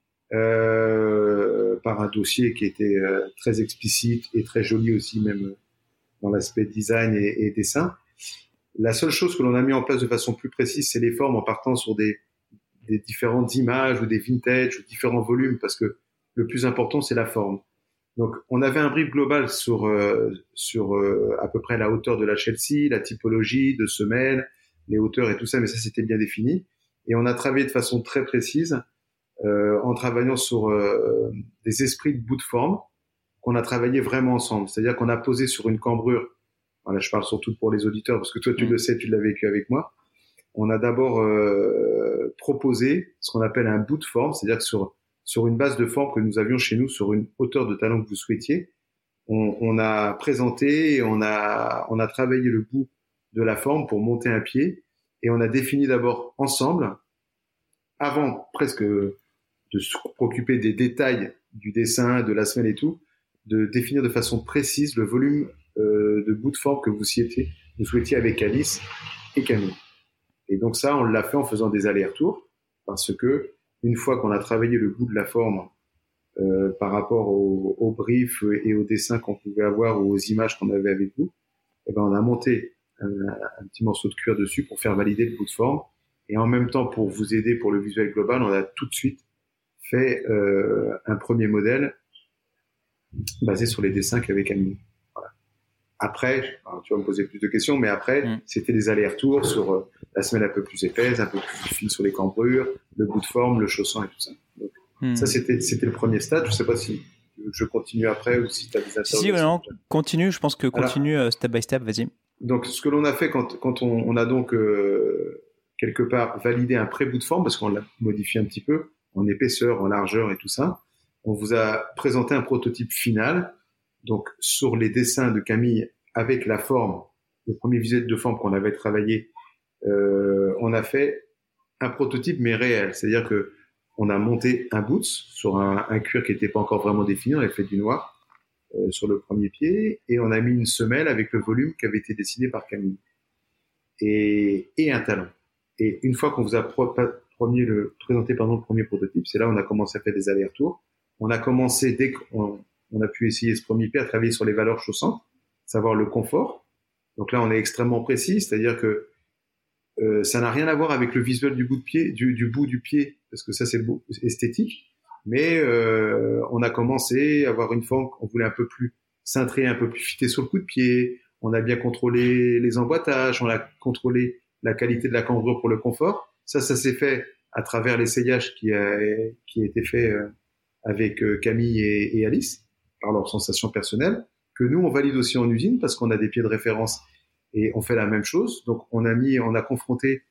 par un dossier qui était très explicite et très joli aussi, même dans l'aspect design et dessin. La seule chose que l'on a mis en place de façon plus précise, c'est les formes en partant sur des différentes images ou des vintage ou différents volumes, parce que le plus important, c'est la forme. Donc, on avait un brief global sur à peu près la hauteur de la Chelsea, la typologie de semelle, les hauteurs et tout ça, mais ça, c'était bien défini. Et on a travaillé de façon très précise en travaillant sur des esprits de bout de forme qu'on a travaillé vraiment ensemble. C'est-à-dire qu'on a posé sur une cambrure. Voilà, je parle surtout pour les auditeurs, parce que toi, tu le sais, tu l'as vécu avec moi. On a d'abord proposé ce qu'on appelle un bout de forme, c'est-à-dire que sur une base de forme que nous avions chez nous, sur une hauteur de talon que vous souhaitiez, on a présenté et on a travaillé le bout de la forme pour monter un pied, et on a défini d'abord ensemble, avant presque de se préoccuper des détails du dessin, de la semelle et tout, de définir de façon précise le volume de bout de forme que vous souhaitiez avec Alice et Camille. Et donc ça, on l'a fait en faisant des allers-retours, parce que une fois qu'on a travaillé le bout de la forme par rapport au brief et au dessin qu'on pouvait avoir ou aux images qu'on avait avec vous, et ben on a monté un petit morceau de cuir dessus pour faire valider le bout de forme. Et en même temps, pour vous aider pour le visuel global, on a tout de suite fait un premier modèle basé sur les dessins qu'avait Camille. Voilà. après, alors, tu vas me poser plus de questions, mais après, c'était des allers-retours sur la semelle un peu plus épaisse, un peu plus fine sur les cambrures, le bout de forme, le chausson et tout ça. Donc, ça, c'était le premier stade. Je sais pas si je continue après ou si tu as des interrogations. Si, non, continue. Je pense que continue step by step. Vas-y. Donc, ce que l'on a fait quand on a donc quelque part validé un pré-bout de forme, parce qu'on l'a modifié un petit peu en épaisseur, en largeur et tout ça, on vous a présenté un prototype final. Donc, sur les dessins de Camille, avec la forme, le premier visuel de forme qu'on avait travaillé, on a fait un prototype, mais réel. C'est-à-dire que on a monté un boots sur un cuir qui n'était pas encore vraiment défini, on avait fait du noir sur le premier pied, et on a mis une semelle avec le volume qui avait été dessiné par Camille. Et un talon. Et une fois qu'on vous a présenté le premier prototype, c'est là où on a commencé à faire des allers-retours. On a commencé, dès qu'on a pu essayer ce premier pied, à travailler sur les valeurs chaussantes, savoir le confort. Donc là, on est extrêmement précis, c'est-à-dire que ça n'a rien à voir avec le visuel du bout de pied, du bout du pied, parce que ça c'est esthétique. Mais on a commencé à avoir une forme qu'on voulait un peu plus cintrée, un peu plus fitée sur le coup de pied. On a bien contrôlé les emboîtages, on a contrôlé la qualité de la cambrure pour le confort. Ça s'est fait à travers l'essayage qui a été fait avec Camille et Alice, par leurs sensations personnelles, que nous on valide aussi en usine parce qu'on a des pieds de référence et on fait la même chose. Donc on a confronté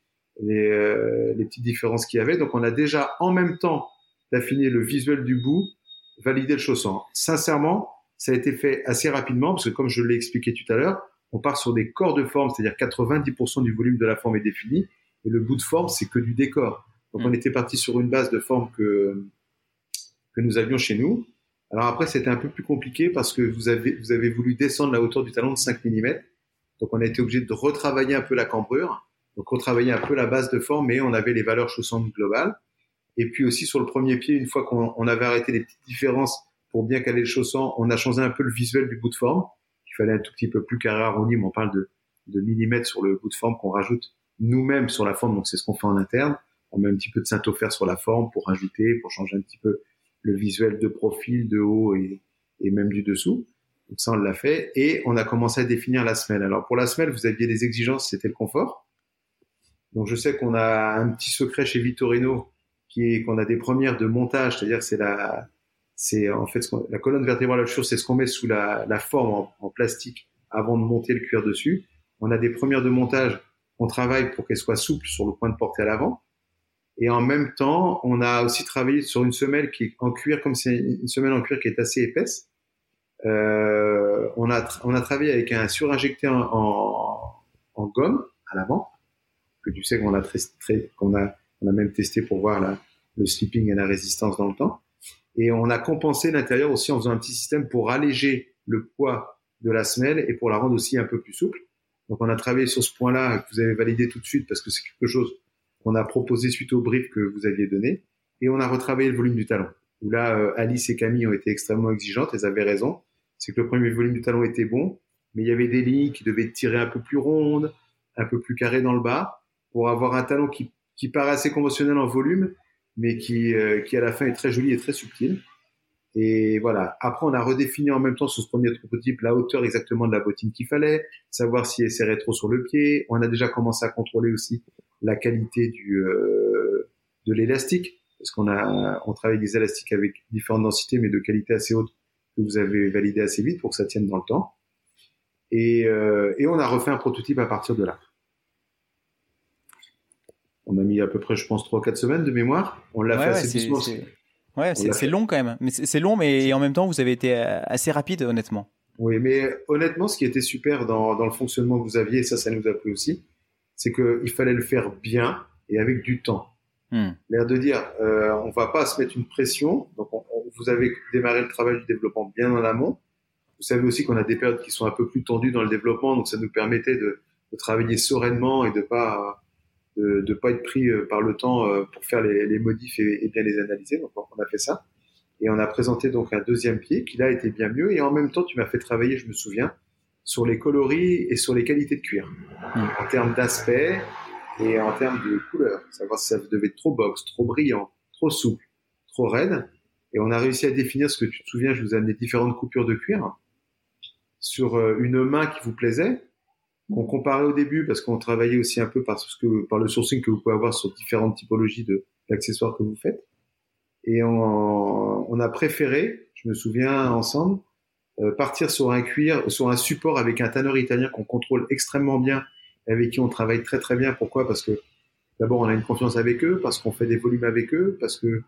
les petites différences qu'il y avait. Donc on a déjà en même temps d'affiné le visuel du bout, validé le chausson. Sincèrement, ça a été fait assez rapidement parce que comme je l'ai expliqué tout à l'heure, on part sur des corps de forme, c'est-à-dire 90% du volume de la forme est défini et le bout de forme c'est que du décor. Donc on était parti sur une base de forme que nous avions chez nous. Alors après c'était un peu plus compliqué parce que vous avez voulu descendre la hauteur du talon de 5 mm. Donc on a été obligé de retravailler un peu la cambrure, donc retravailler un peu la base de forme, mais on avait les valeurs chaussantes globales. Et puis aussi sur le premier pied, une fois qu'on avait arrêté les petites différences pour bien caler le chausson, on a changé un peu le visuel du bout de forme. Il fallait un tout petit peu plus carré arrondi, mais on parle de millimètres sur le bout de forme qu'on rajoute nous-mêmes sur la forme, donc c'est ce qu'on fait en interne. On met un petit peu de Saint-Ofer sur la forme pour rajouter, pour changer un petit peu le visuel de profil, de haut et même du dessous. Donc ça, on l'a fait. Et on a commencé à définir la semelle. Alors pour la semelle, vous aviez des exigences, c'était le confort. Donc je sais qu'on a un petit secret chez Vittorino qu'on a des premières de montage, c'est-à-dire c'est en fait la colonne vertébrale chaussure, c'est ce qu'on met sous la forme en plastique avant de monter le cuir dessus. On a des premières de montage, on travaille pour qu'elle soit souple sur le point de portée à l'avant. Et en même temps, on a aussi travaillé sur une semelle qui est en cuir, comme c'est une semelle en cuir qui est assez épaisse. On a travaillé avec un surinjecté en gomme à l'avant, que tu sais qu'on a même testé pour voir le slipping et la résistance dans le temps. Et on a compensé l'intérieur aussi en faisant un petit système pour alléger le poids de la semelle et pour la rendre aussi un peu plus souple. Donc on a travaillé sur ce point-là que vous avez validé tout de suite parce que c'est quelque chose qu'on a proposé suite au brief que vous aviez donné. Et on a retravaillé le volume du talon. Où là, Alice et Camille ont été extrêmement exigeantes, elles avaient raison. C'est que le premier volume du talon était bon, mais il y avait des lignes qui devaient tirer un peu plus rondes, un peu plus carrées dans le bas, pour avoir un talon qui paraît assez conventionnel en volume, mais qui à la fin est très joli et très subtil. Et voilà. Après, on a redéfini en même temps sur ce premier prototype la hauteur exactement de la bottine qu'il fallait, savoir si elle serrait trop sur le pied. On a déjà commencé à contrôler aussi la qualité de l'élastique, parce qu'on travaille avec des élastiques avec différentes densités, mais de qualité assez haute, que vous avez validé assez vite pour que ça tienne dans le temps. Et on a refait un prototype à partir de là. On a mis à peu près, je pense, 3-4 semaines de mémoire. On l'a fait assez doucement. C'est long quand même. Mais c'est long, mais en même temps, vous avez été assez rapide, honnêtement. Oui, mais honnêtement, ce qui était super dans le fonctionnement que vous aviez, et ça nous a plu aussi, c'est qu'il fallait le faire bien et avec du temps. L'air de dire, on va pas se mettre une pression. Donc, vous avez démarré le travail du développement bien en amont. Vous savez aussi qu'on a des périodes qui sont un peu plus tendues dans le développement, donc ça nous permettait de travailler sereinement et de pas être pris par le temps pour faire les modifs et bien les analyser. Donc, on a fait ça. Et on a présenté donc un deuxième pied qui là était bien mieux. Et en même temps, tu m'as fait travailler, je me souviens, sur les coloris et sur les qualités de cuir. En termes d'aspect et en termes de couleur. Savoir si ça devait être trop boxe, trop brillant, trop souple, trop raide. Et on a réussi à définir ce que tu te souviens, je vous ai amené différentes coupures de cuir. sur une main qui vous plaisait, qu'on comparait au début parce qu'on travaillait aussi un peu par le sourcing que vous pouvez avoir sur différentes typologies d'accessoires que vous faites. Et on a préféré, je me souviens ensemble, partir sur un cuir, sur un support avec un tanneur italien qu'on contrôle extrêmement bien, avec qui on travaille très très bien. Pourquoi ? Parce que d'abord on a une confiance avec eux, parce qu'on fait des volumes avec eux, parce que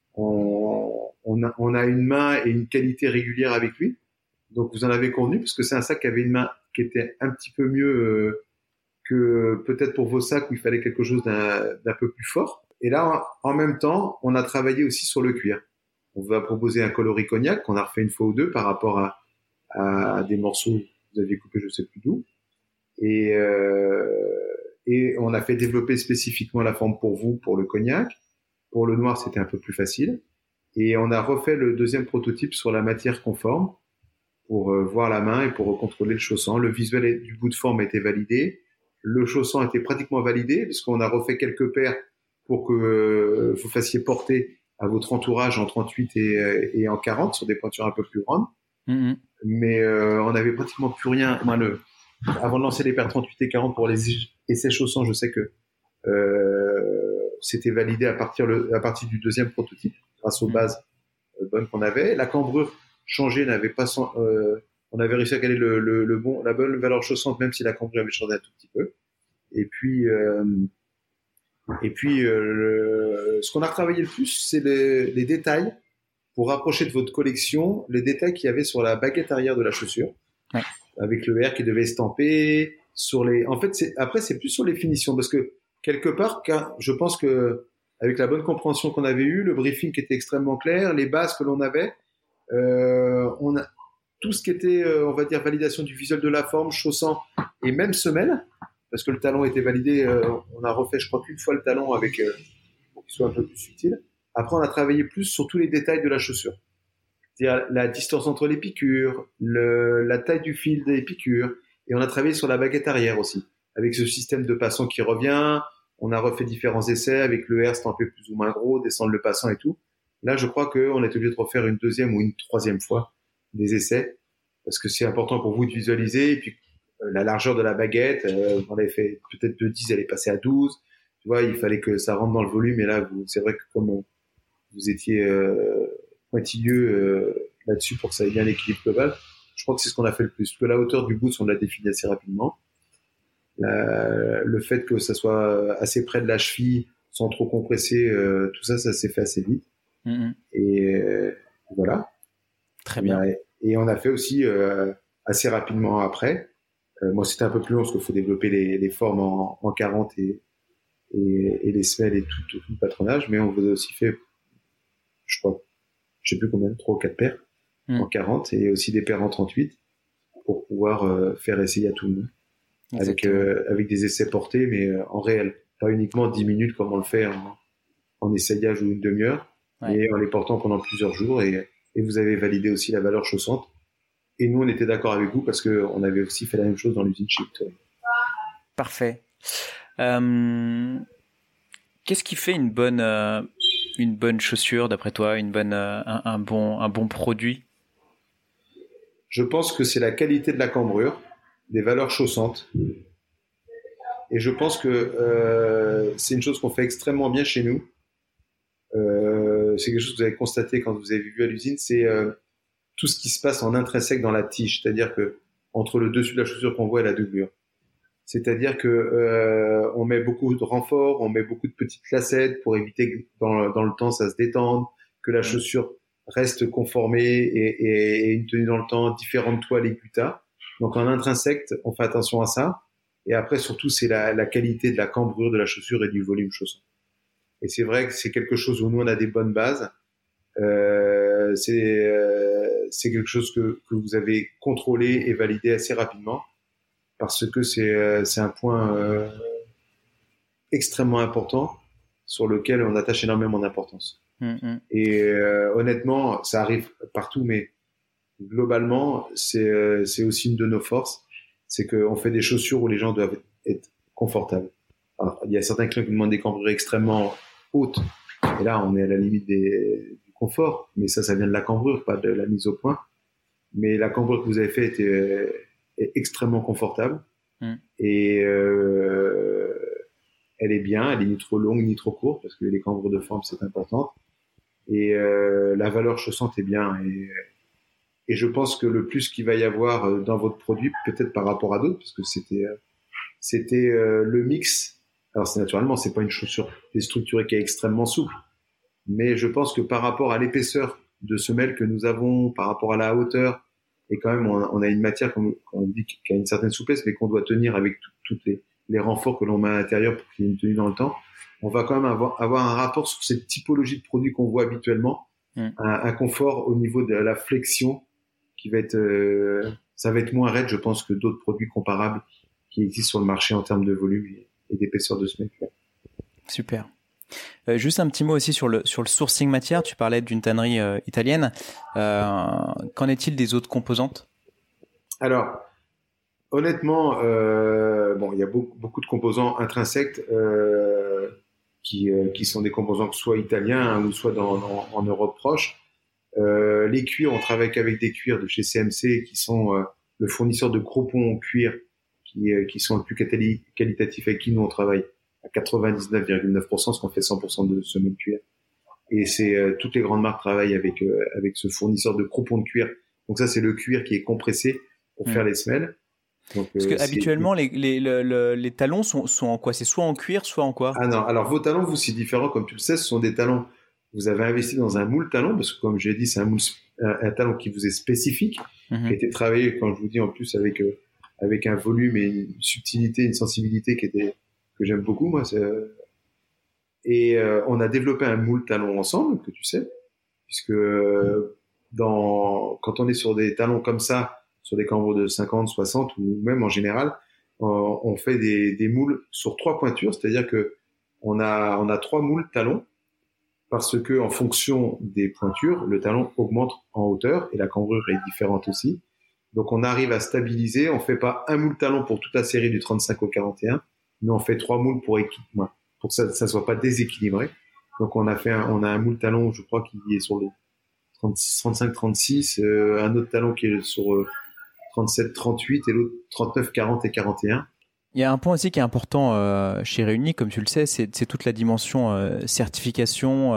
on a une main et une qualité régulière avec lui. Donc vous en avez convenu, parce que c'est un sac qui avait une main qui était un petit peu mieux que peut-être pour vos sacs où il fallait quelque chose d'un peu plus fort. Et là, en même temps, on a travaillé aussi sur le cuir. On va proposer un coloris cognac qu'on a refait une fois ou deux par rapport à des morceaux que vous aviez coupés, je sais plus d'où. Et on a fait développer spécifiquement la forme pour vous, pour le cognac. Pour le noir, c'était un peu plus facile. Et on a refait le deuxième prototype sur la matière conforme pour voir la main et pour contrôler le chausson. Le visuel du bout de forme était validé. Le chausson était pratiquement validé puisqu'on a refait quelques paires pour que vous fassiez porter à votre entourage en 38 et en 40 sur des pointures un peu plus grandes. Mm-hmm. Mais on n'avait pratiquement plus rien. Moi, avant de lancer les paires 38 et 40 pour les essais chaussants, je sais que c'était validé à partir du deuxième prototype grâce aux bases bonnes qu'on avait. La cambrure changée n'avait pas on avait réussi à caler la bonne valeur chaussante même si la cambrure avait changé un tout petit peu. Et puis ce qu'on a retravaillé le plus, c'est les détails pour rapprocher de votre collection les détails qu'il y avait sur la baguette arrière de la chaussure, avec le R qui devait estamper sur les. En fait, c'est plus sur les finitions parce que quelque part, je pense que avec la bonne compréhension qu'on avait eue, le briefing qui était extrêmement clair, les bases que l'on avait, on a tout ce qui était, on va dire, validation du visuel de la forme, chaussant et même semelle. Parce que le talon était validé, on a refait, je crois, qu'une fois le talon avec pour qu'il soit un peu plus subtil. Après, on a travaillé plus sur tous les détails de la chaussure. C'est-à-dire la distance entre les piqûres, la taille du fil des piqûres, et on a travaillé sur la baguette arrière aussi, avec ce système de passant qui revient. On a refait différents essais avec le R stampé plus ou moins gros, descendre le passant et tout. Là, je crois qu'on est obligé de refaire une deuxième ou une troisième fois des essais, parce que c'est important pour vous de visualiser, et puis la largeur de la baguette, on avait fait peut-être de 10, elle est passée à 12. Tu vois, il fallait que ça rentre dans le volume. Et là, c'est vrai que comme vous étiez pointilleux là-dessus pour que ça ait bien l'équilibre global, je crois que c'est ce qu'on a fait le plus. Parce que la hauteur du boot, on l'a défini assez rapidement. Le fait que ça soit assez près de la cheville, sans trop compresser, tout ça s'est fait assez vite. Mm-hmm. Et voilà. Très bien. Et on a fait aussi assez rapidement après. Moi, c'était un peu plus long parce qu'il faut développer les formes en 40 et les semelles et tout le patronage, mais on vous a aussi fait, je crois, je sais plus combien, 3 ou 4 paires en 40 et aussi des paires en 38 pour pouvoir faire essayer à tout le monde avec des essais portés, mais en réel, pas uniquement 10 minutes comme on le fait en essayage ou une demi-heure, mais en les portant pendant plusieurs jours et vous avez validé aussi la valeur chaussante. Et nous, on était d'accord avec vous parce qu'on avait aussi fait la même chose dans l'usine Shift. Parfait. Qu'est-ce qui fait une bonne chaussure d'après toi, un bon produit? Je pense que c'est la qualité de la cambrure, des valeurs chaussantes. Et je pense que c'est une chose qu'on fait extrêmement bien chez nous. C'est quelque chose que vous avez constaté quand vous avez vu à l'usine, c'est tout ce qui se passe en intrinsèque dans la tige, c'est-à-dire que entre le dessus de la chaussure qu'on voit et la doublure. C'est-à-dire que on met beaucoup de renforts, on met beaucoup de petites lacettes pour éviter que dans le temps ça se détende, que la chaussure reste conformée et une tenue dans le temps, différentes toiles et gutta. Donc en intrinsèque, on fait attention à ça. Et après surtout c'est la qualité de la cambrure de la chaussure et du volume chaussant. Et c'est vrai que c'est quelque chose où nous on a des bonnes bases. C'est quelque chose que vous avez contrôlé et validé assez rapidement parce que c'est un point extrêmement important sur lequel on attache énormément d'importance. Mm-hmm. Et honnêtement, ça arrive partout, mais globalement, c'est aussi une de nos forces, c'est qu'on fait des chaussures où les gens doivent être confortables. Alors, il y a certains clients qui demandent des cambrures extrêmement hautes, et là, on est à la limite du confort, mais ça vient de la cambrure, pas de la mise au point. mais la cambrure que vous avez faite est extrêmement confortable. Et elle est bien, elle est ni trop longue ni trop courte, parce que les cambrures de forme, c'est important. Et la valeur chaussante est bien. Et je pense que le plus qu'il va y avoir dans votre produit, peut-être par rapport à d'autres, parce que c'était le mix. Alors naturellement, c'est pas une chaussure déstructurée qui est extrêmement souple, mais je pense que par rapport à l'épaisseur de semelle que nous avons, par rapport à la hauteur, et quand même on a une matière comme on dit qui a une certaine souplesse, mais qu'on doit tenir avec tous les renforts que l'on met à l'intérieur pour qu'il y ait une tenue dans le temps. On va quand même avoir un rapport sur cette typologie de produits qu'on voit habituellement, un confort au niveau de la flexion qui va être, ça va être moins raide, je pense, que d'autres produits comparables qui existent sur le marché en termes de volume et d'épaisseur de semelle. Super. Juste un petit mot aussi sur le sourcing matière. Tu parlais d'une tannerie italienne. Qu'en est-il des autres composantes ? Alors, honnêtement, il y a beaucoup de composants intrinsèques qui sont des composants soit italiens ou soit en Europe proche. Les cuirs, on travaille avec des cuirs de chez CMC qui sont le fournisseur de gros ponts en cuir qui sont le plus qualitatif avec qui nous on travaille à 99,9%, parce qu'on fait 100% de semelles cuir. Et c'est toutes les grandes marques travaillent avec ce fournisseur de gros ponts de cuir. Donc ça, c'est le cuir qui est compressé pour faire les semelles. Donc, parce que habituellement, les talons sont en quoi ? C'est soit en cuir, soit en quoi ? Ah non, alors vos talons, vous, c'est différent. Comme tu le sais, ce sont des talons. Vous avez investi dans un moule talon, parce que comme j'ai dit, c'est un talon qui vous est spécifique, qui a été travaillé, quand je vous dis en plus, avec un volume et une subtilité, une sensibilité que j'aime beaucoup, moi. Et on a développé un moule talon ensemble, que tu sais, puisque quand on est sur des talons comme ça, sur des cambrures de 50, 60 ou même en général, on fait des moules sur 3 pointures, c'est-à-dire que on a 3 moules talons parce que en fonction des pointures, le talon augmente en hauteur et la cambrure est différente aussi. Donc on arrive à stabiliser, on fait pas un moule talon pour toute la série du 35 au 41, mais on fait 3 moules pour que ça soit pas déséquilibré. Donc on a un moule talon, je crois, qui est sur les 35, 36, un autre talon qui est sur 37, 38 et l'autre 39, 40 et 41. Il y a un point aussi qui est important chez Réuni, comme tu le sais, c'est toute la dimension certification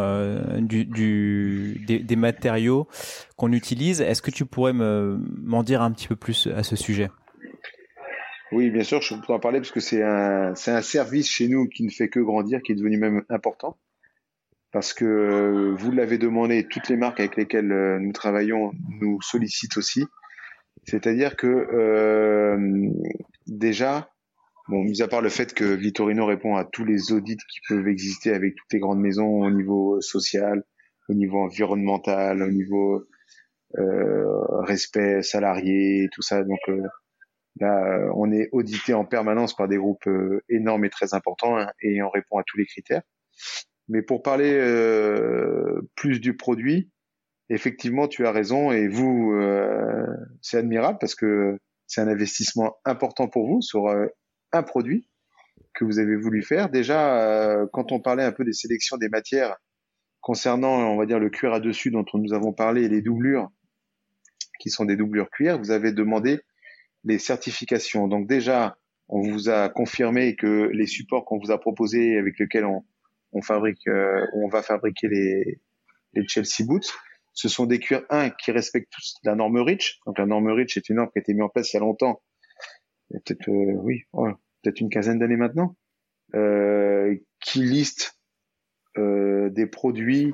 des matériaux qu'on utilise. Est-ce que tu pourrais m'en dire un petit peu plus à ce sujet ? Oui, bien sûr, je peux en parler parce que c'est un service chez nous qui ne fait que grandir, qui est devenu même important. Parce que vous l'avez demandé, toutes les marques avec lesquelles nous travaillons nous sollicitent aussi. C'est-à-dire que déjà, mis à part le fait que Vittorino répond à tous les audits qui peuvent exister avec toutes les grandes maisons au niveau social, au niveau environnemental, au niveau respect salarié, tout ça. Donc là, on est audité en permanence par des groupes énormes et très importants et on répond à tous les critères. Mais pour parler plus du produit, effectivement, tu as raison et vous, c'est admirable parce que c'est un investissement important pour vous sur un produit que vous avez voulu faire. Déjà, quand on parlait un peu des sélections des matières concernant, on va dire, le cuir à dessus dont nous avons parlé et les doublures qui sont des doublures cuir, vous avez demandé les certifications. Donc déjà, on vous a confirmé que les supports qu'on vous a proposés avec lesquels on va fabriquer les Chelsea Boots, ce sont des cuirs qui respectent tous la norme REACH. Donc la norme REACH est une norme qui a été mise en place il y a longtemps, il y a peut-être peut-être une quinzaine d'années maintenant, qui liste des produits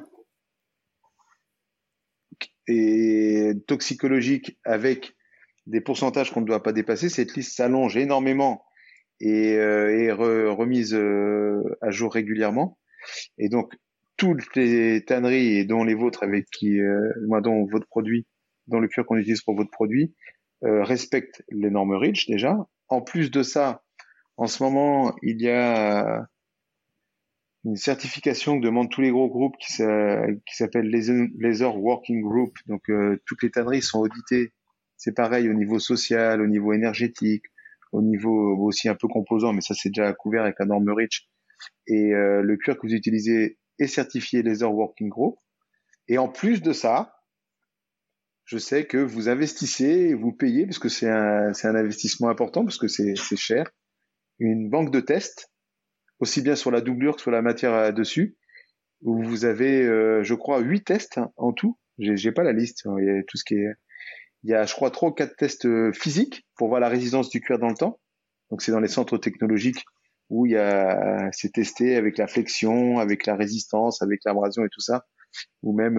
et toxicologiques avec des pourcentages qu'on ne doit pas dépasser. Cette liste s'allonge énormément et est remise à jour régulièrement. Et donc toutes les tanneries et dont les vôtres avec dont votre produit, dont le cuir qu'on utilise pour votre produit, respectent les normes REACH déjà. En plus de ça, en ce moment, il y a une certification que demandent tous les gros groupes qui s'appelle Laser Working Group. Donc toutes les tanneries sont auditées. C'est pareil au niveau social, au niveau énergétique, au niveau aussi un peu composant, mais ça c'est déjà couvert avec la norme REACH. Et le cuir que vous utilisez est certifié Laser Working Group. Et en plus de ça, je sais que vous investissez et vous payez, parce que c'est un investissement important, parce que c'est cher, une banque de tests, aussi bien sur la doublure que sur la matière dessus, où vous avez, je crois, 8 tests en tout. J'ai pas la liste. Il y a tout ce qui est, il y a, je crois, 3 ou 4 tests physiques pour voir la résistance du cuir dans le temps. Donc, c'est dans les centres technologiques où c'est testé avec la flexion, avec la résistance, avec l'abrasion et tout ça, ou même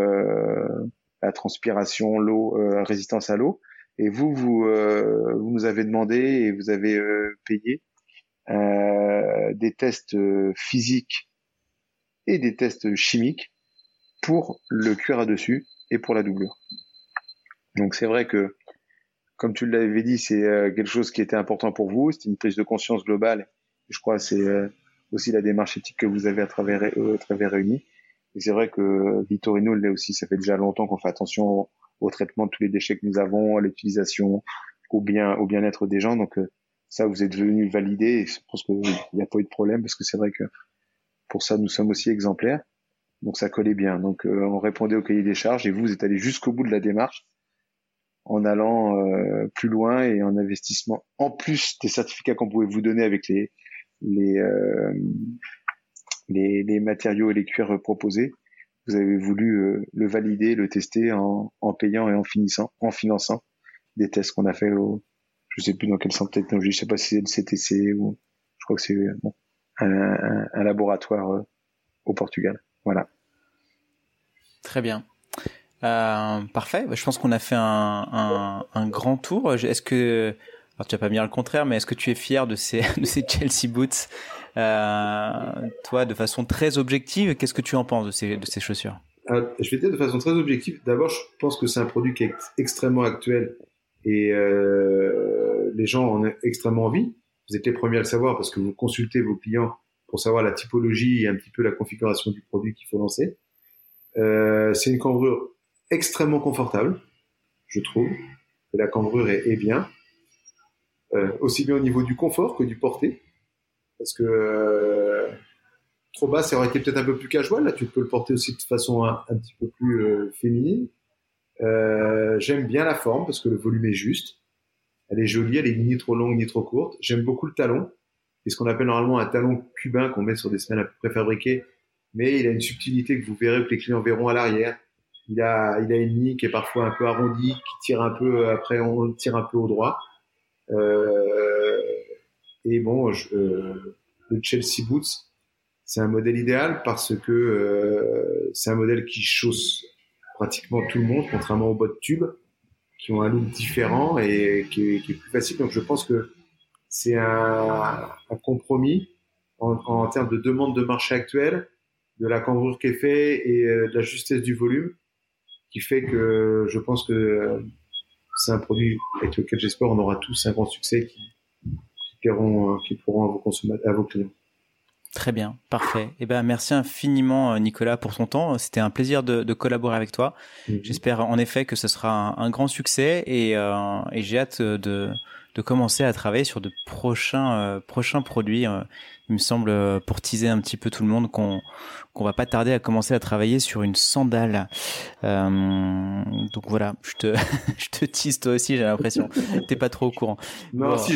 la transpiration, l'eau, résistance à l'eau. Et vous nous avez demandé et vous avez payé des tests physiques et des tests chimiques pour le cuir à dessus et pour la doublure. Donc c'est vrai que, comme tu l'avais dit, c'est quelque chose qui était important pour vous. C'était une prise de conscience globale. Je crois que c'est aussi la démarche éthique que vous avez à travers Réunis. Et c'est vrai que Vitorino l'est aussi. Ça fait déjà longtemps qu'on fait attention au traitement de tous les déchets que nous avons, à l'utilisation, au bien-être des gens. Donc ça, vous êtes venu valider. Et je pense qu'il n'y a pas eu de problème, parce que c'est vrai que pour ça, nous sommes aussi exemplaires. Donc ça collait bien. Donc on répondait au cahier des charges, et vous êtes allé jusqu'au bout de la démarche en allant plus loin et en investissement, en plus des certificats qu'on pouvait vous donner avec les matériaux et les cuirs proposés. Vous avez voulu le valider, le tester en payant et en finançant des tests qu'on a fait je sais plus dans quel centre technologie, je sais pas si c'est le CTC ou je crois que c'est un laboratoire au Portugal. Voilà. Très bien. Parfait. Je pense qu'on a fait un grand tour. Est-ce que, alors tu vas pas me dire le contraire, mais est-ce que tu es fier de ces Chelsea Boots, toi, de façon très objective? Qu'est-ce que tu en penses de ces chaussures? Je vais dire de façon très objective. D'abord, je pense que c'est un produit qui est extrêmement actuel et les gens en ont extrêmement envie. Vous êtes les premiers à le savoir parce que vous consultez vos clients pour savoir la typologie et un petit peu la configuration du produit qu'il faut lancer. C'est une cambrure extrêmement confortable, je trouve. Que la cambrure est bien, aussi bien au niveau du confort que du porté, parce que trop bas, ça aurait été peut-être un peu plus casual. Là, tu peux le porter aussi de façon un petit peu plus féminine. J'aime bien la forme parce que le volume est juste. Elle est jolie, elle est ni trop longue ni trop courte. J'aime beaucoup le talon. C'est ce qu'on appelle normalement un talon cubain qu'on met sur des semelles un peu préfabriquées, mais il a une subtilité que vous verrez, que les clients verront à l'arrière. Il a une ligne qui est parfois un peu arrondie, qui tire un peu, après on le tire un peu au droit. Et bon, le Chelsea Boots, c'est un modèle idéal parce que c'est un modèle qui chausse pratiquement tout le monde, contrairement aux bottes tubes, qui ont un look différent et qui est plus facile. Donc je pense que c'est un compromis en termes de demande de marché actuelle, de la cambrure qui est faite et de la justesse du volume, qui fait que je pense que c'est un produit avec lequel j'espère on aura tous un grand succès qui pourront à vos clients. Très bien, parfait. Eh ben, merci infiniment Nicolas pour ton temps. C'était un plaisir de collaborer avec toi. J'espère en effet que ce sera un grand succès et j'ai hâte de commencer à travailler sur de prochains produits. Il me semble, pour teaser un petit peu tout le monde, qu'on va pas tarder à commencer à travailler sur une sandale. Donc voilà, je te tease toi aussi, j'ai l'impression. T'es pas trop au courant. Non, bon. Si,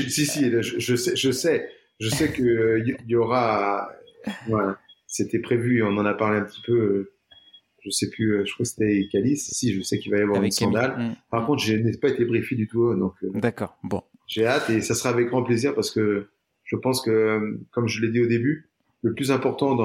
je sais que il y aura, voilà, c'était prévu, on en a parlé un petit peu, je sais plus, je crois que c'était Calice. Si, je sais qu'il va y avoir avec une sandale. Par contre, je n'ai pas été briefé du tout, donc. D'accord, bon. J'ai hâte et ça sera avec grand plaisir parce que je pense que, comme je l'ai dit au début, le plus important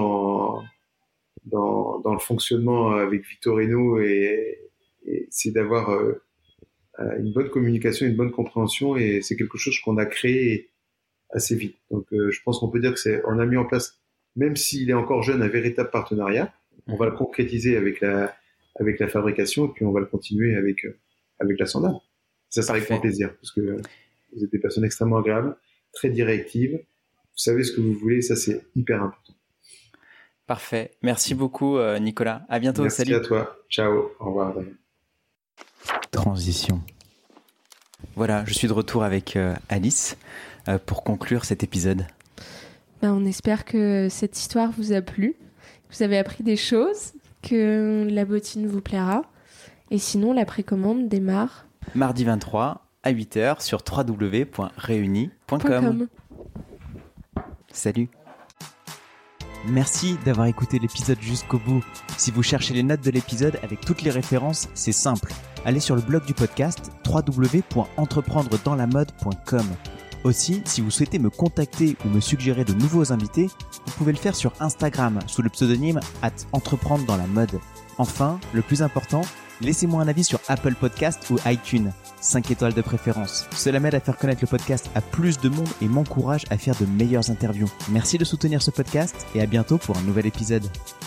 dans le fonctionnement avec Vitorino c'est d'avoir une bonne communication, une bonne compréhension et c'est quelque chose qu'on a créé assez vite. Donc, je pense qu'on peut dire que on a mis en place, même s'il est encore jeune, un véritable partenariat. On va le concrétiser avec la fabrication et puis on va le continuer avec la sandale. Ça sera avec grand plaisir parce que vous êtes des personnes extrêmement agréables, très directives. Vous savez ce que vous voulez, ça c'est hyper important. Parfait. Merci beaucoup Nicolas. À bientôt. Merci salut. À toi. Ciao. Au revoir. Transition. Voilà, je suis de retour avec Alice pour conclure cet épisode. On espère que cette histoire vous a plu, que vous avez appris des choses, que la bottine vous plaira Et sinon, la précommande démarre mardi 23 à 8h sur www.reuni.com. Salut. Merci d'avoir écouté l'épisode jusqu'au bout. Si vous cherchez les notes de l'épisode avec toutes les références, c'est simple. Allez sur le blog du podcast www.entreprendredanslamode.com. Aussi, si vous souhaitez me contacter ou me suggérer de nouveaux invités, vous pouvez le faire sur Instagram sous le pseudonyme @entreprendre-dans-la-mode. Enfin, le plus important, laissez-moi un avis sur Apple Podcast ou iTunes, 5 étoiles de préférence. Cela m'aide à faire connaître le podcast à plus de monde et m'encourage à faire de meilleures interviews. Merci de soutenir ce podcast et à bientôt pour un nouvel épisode.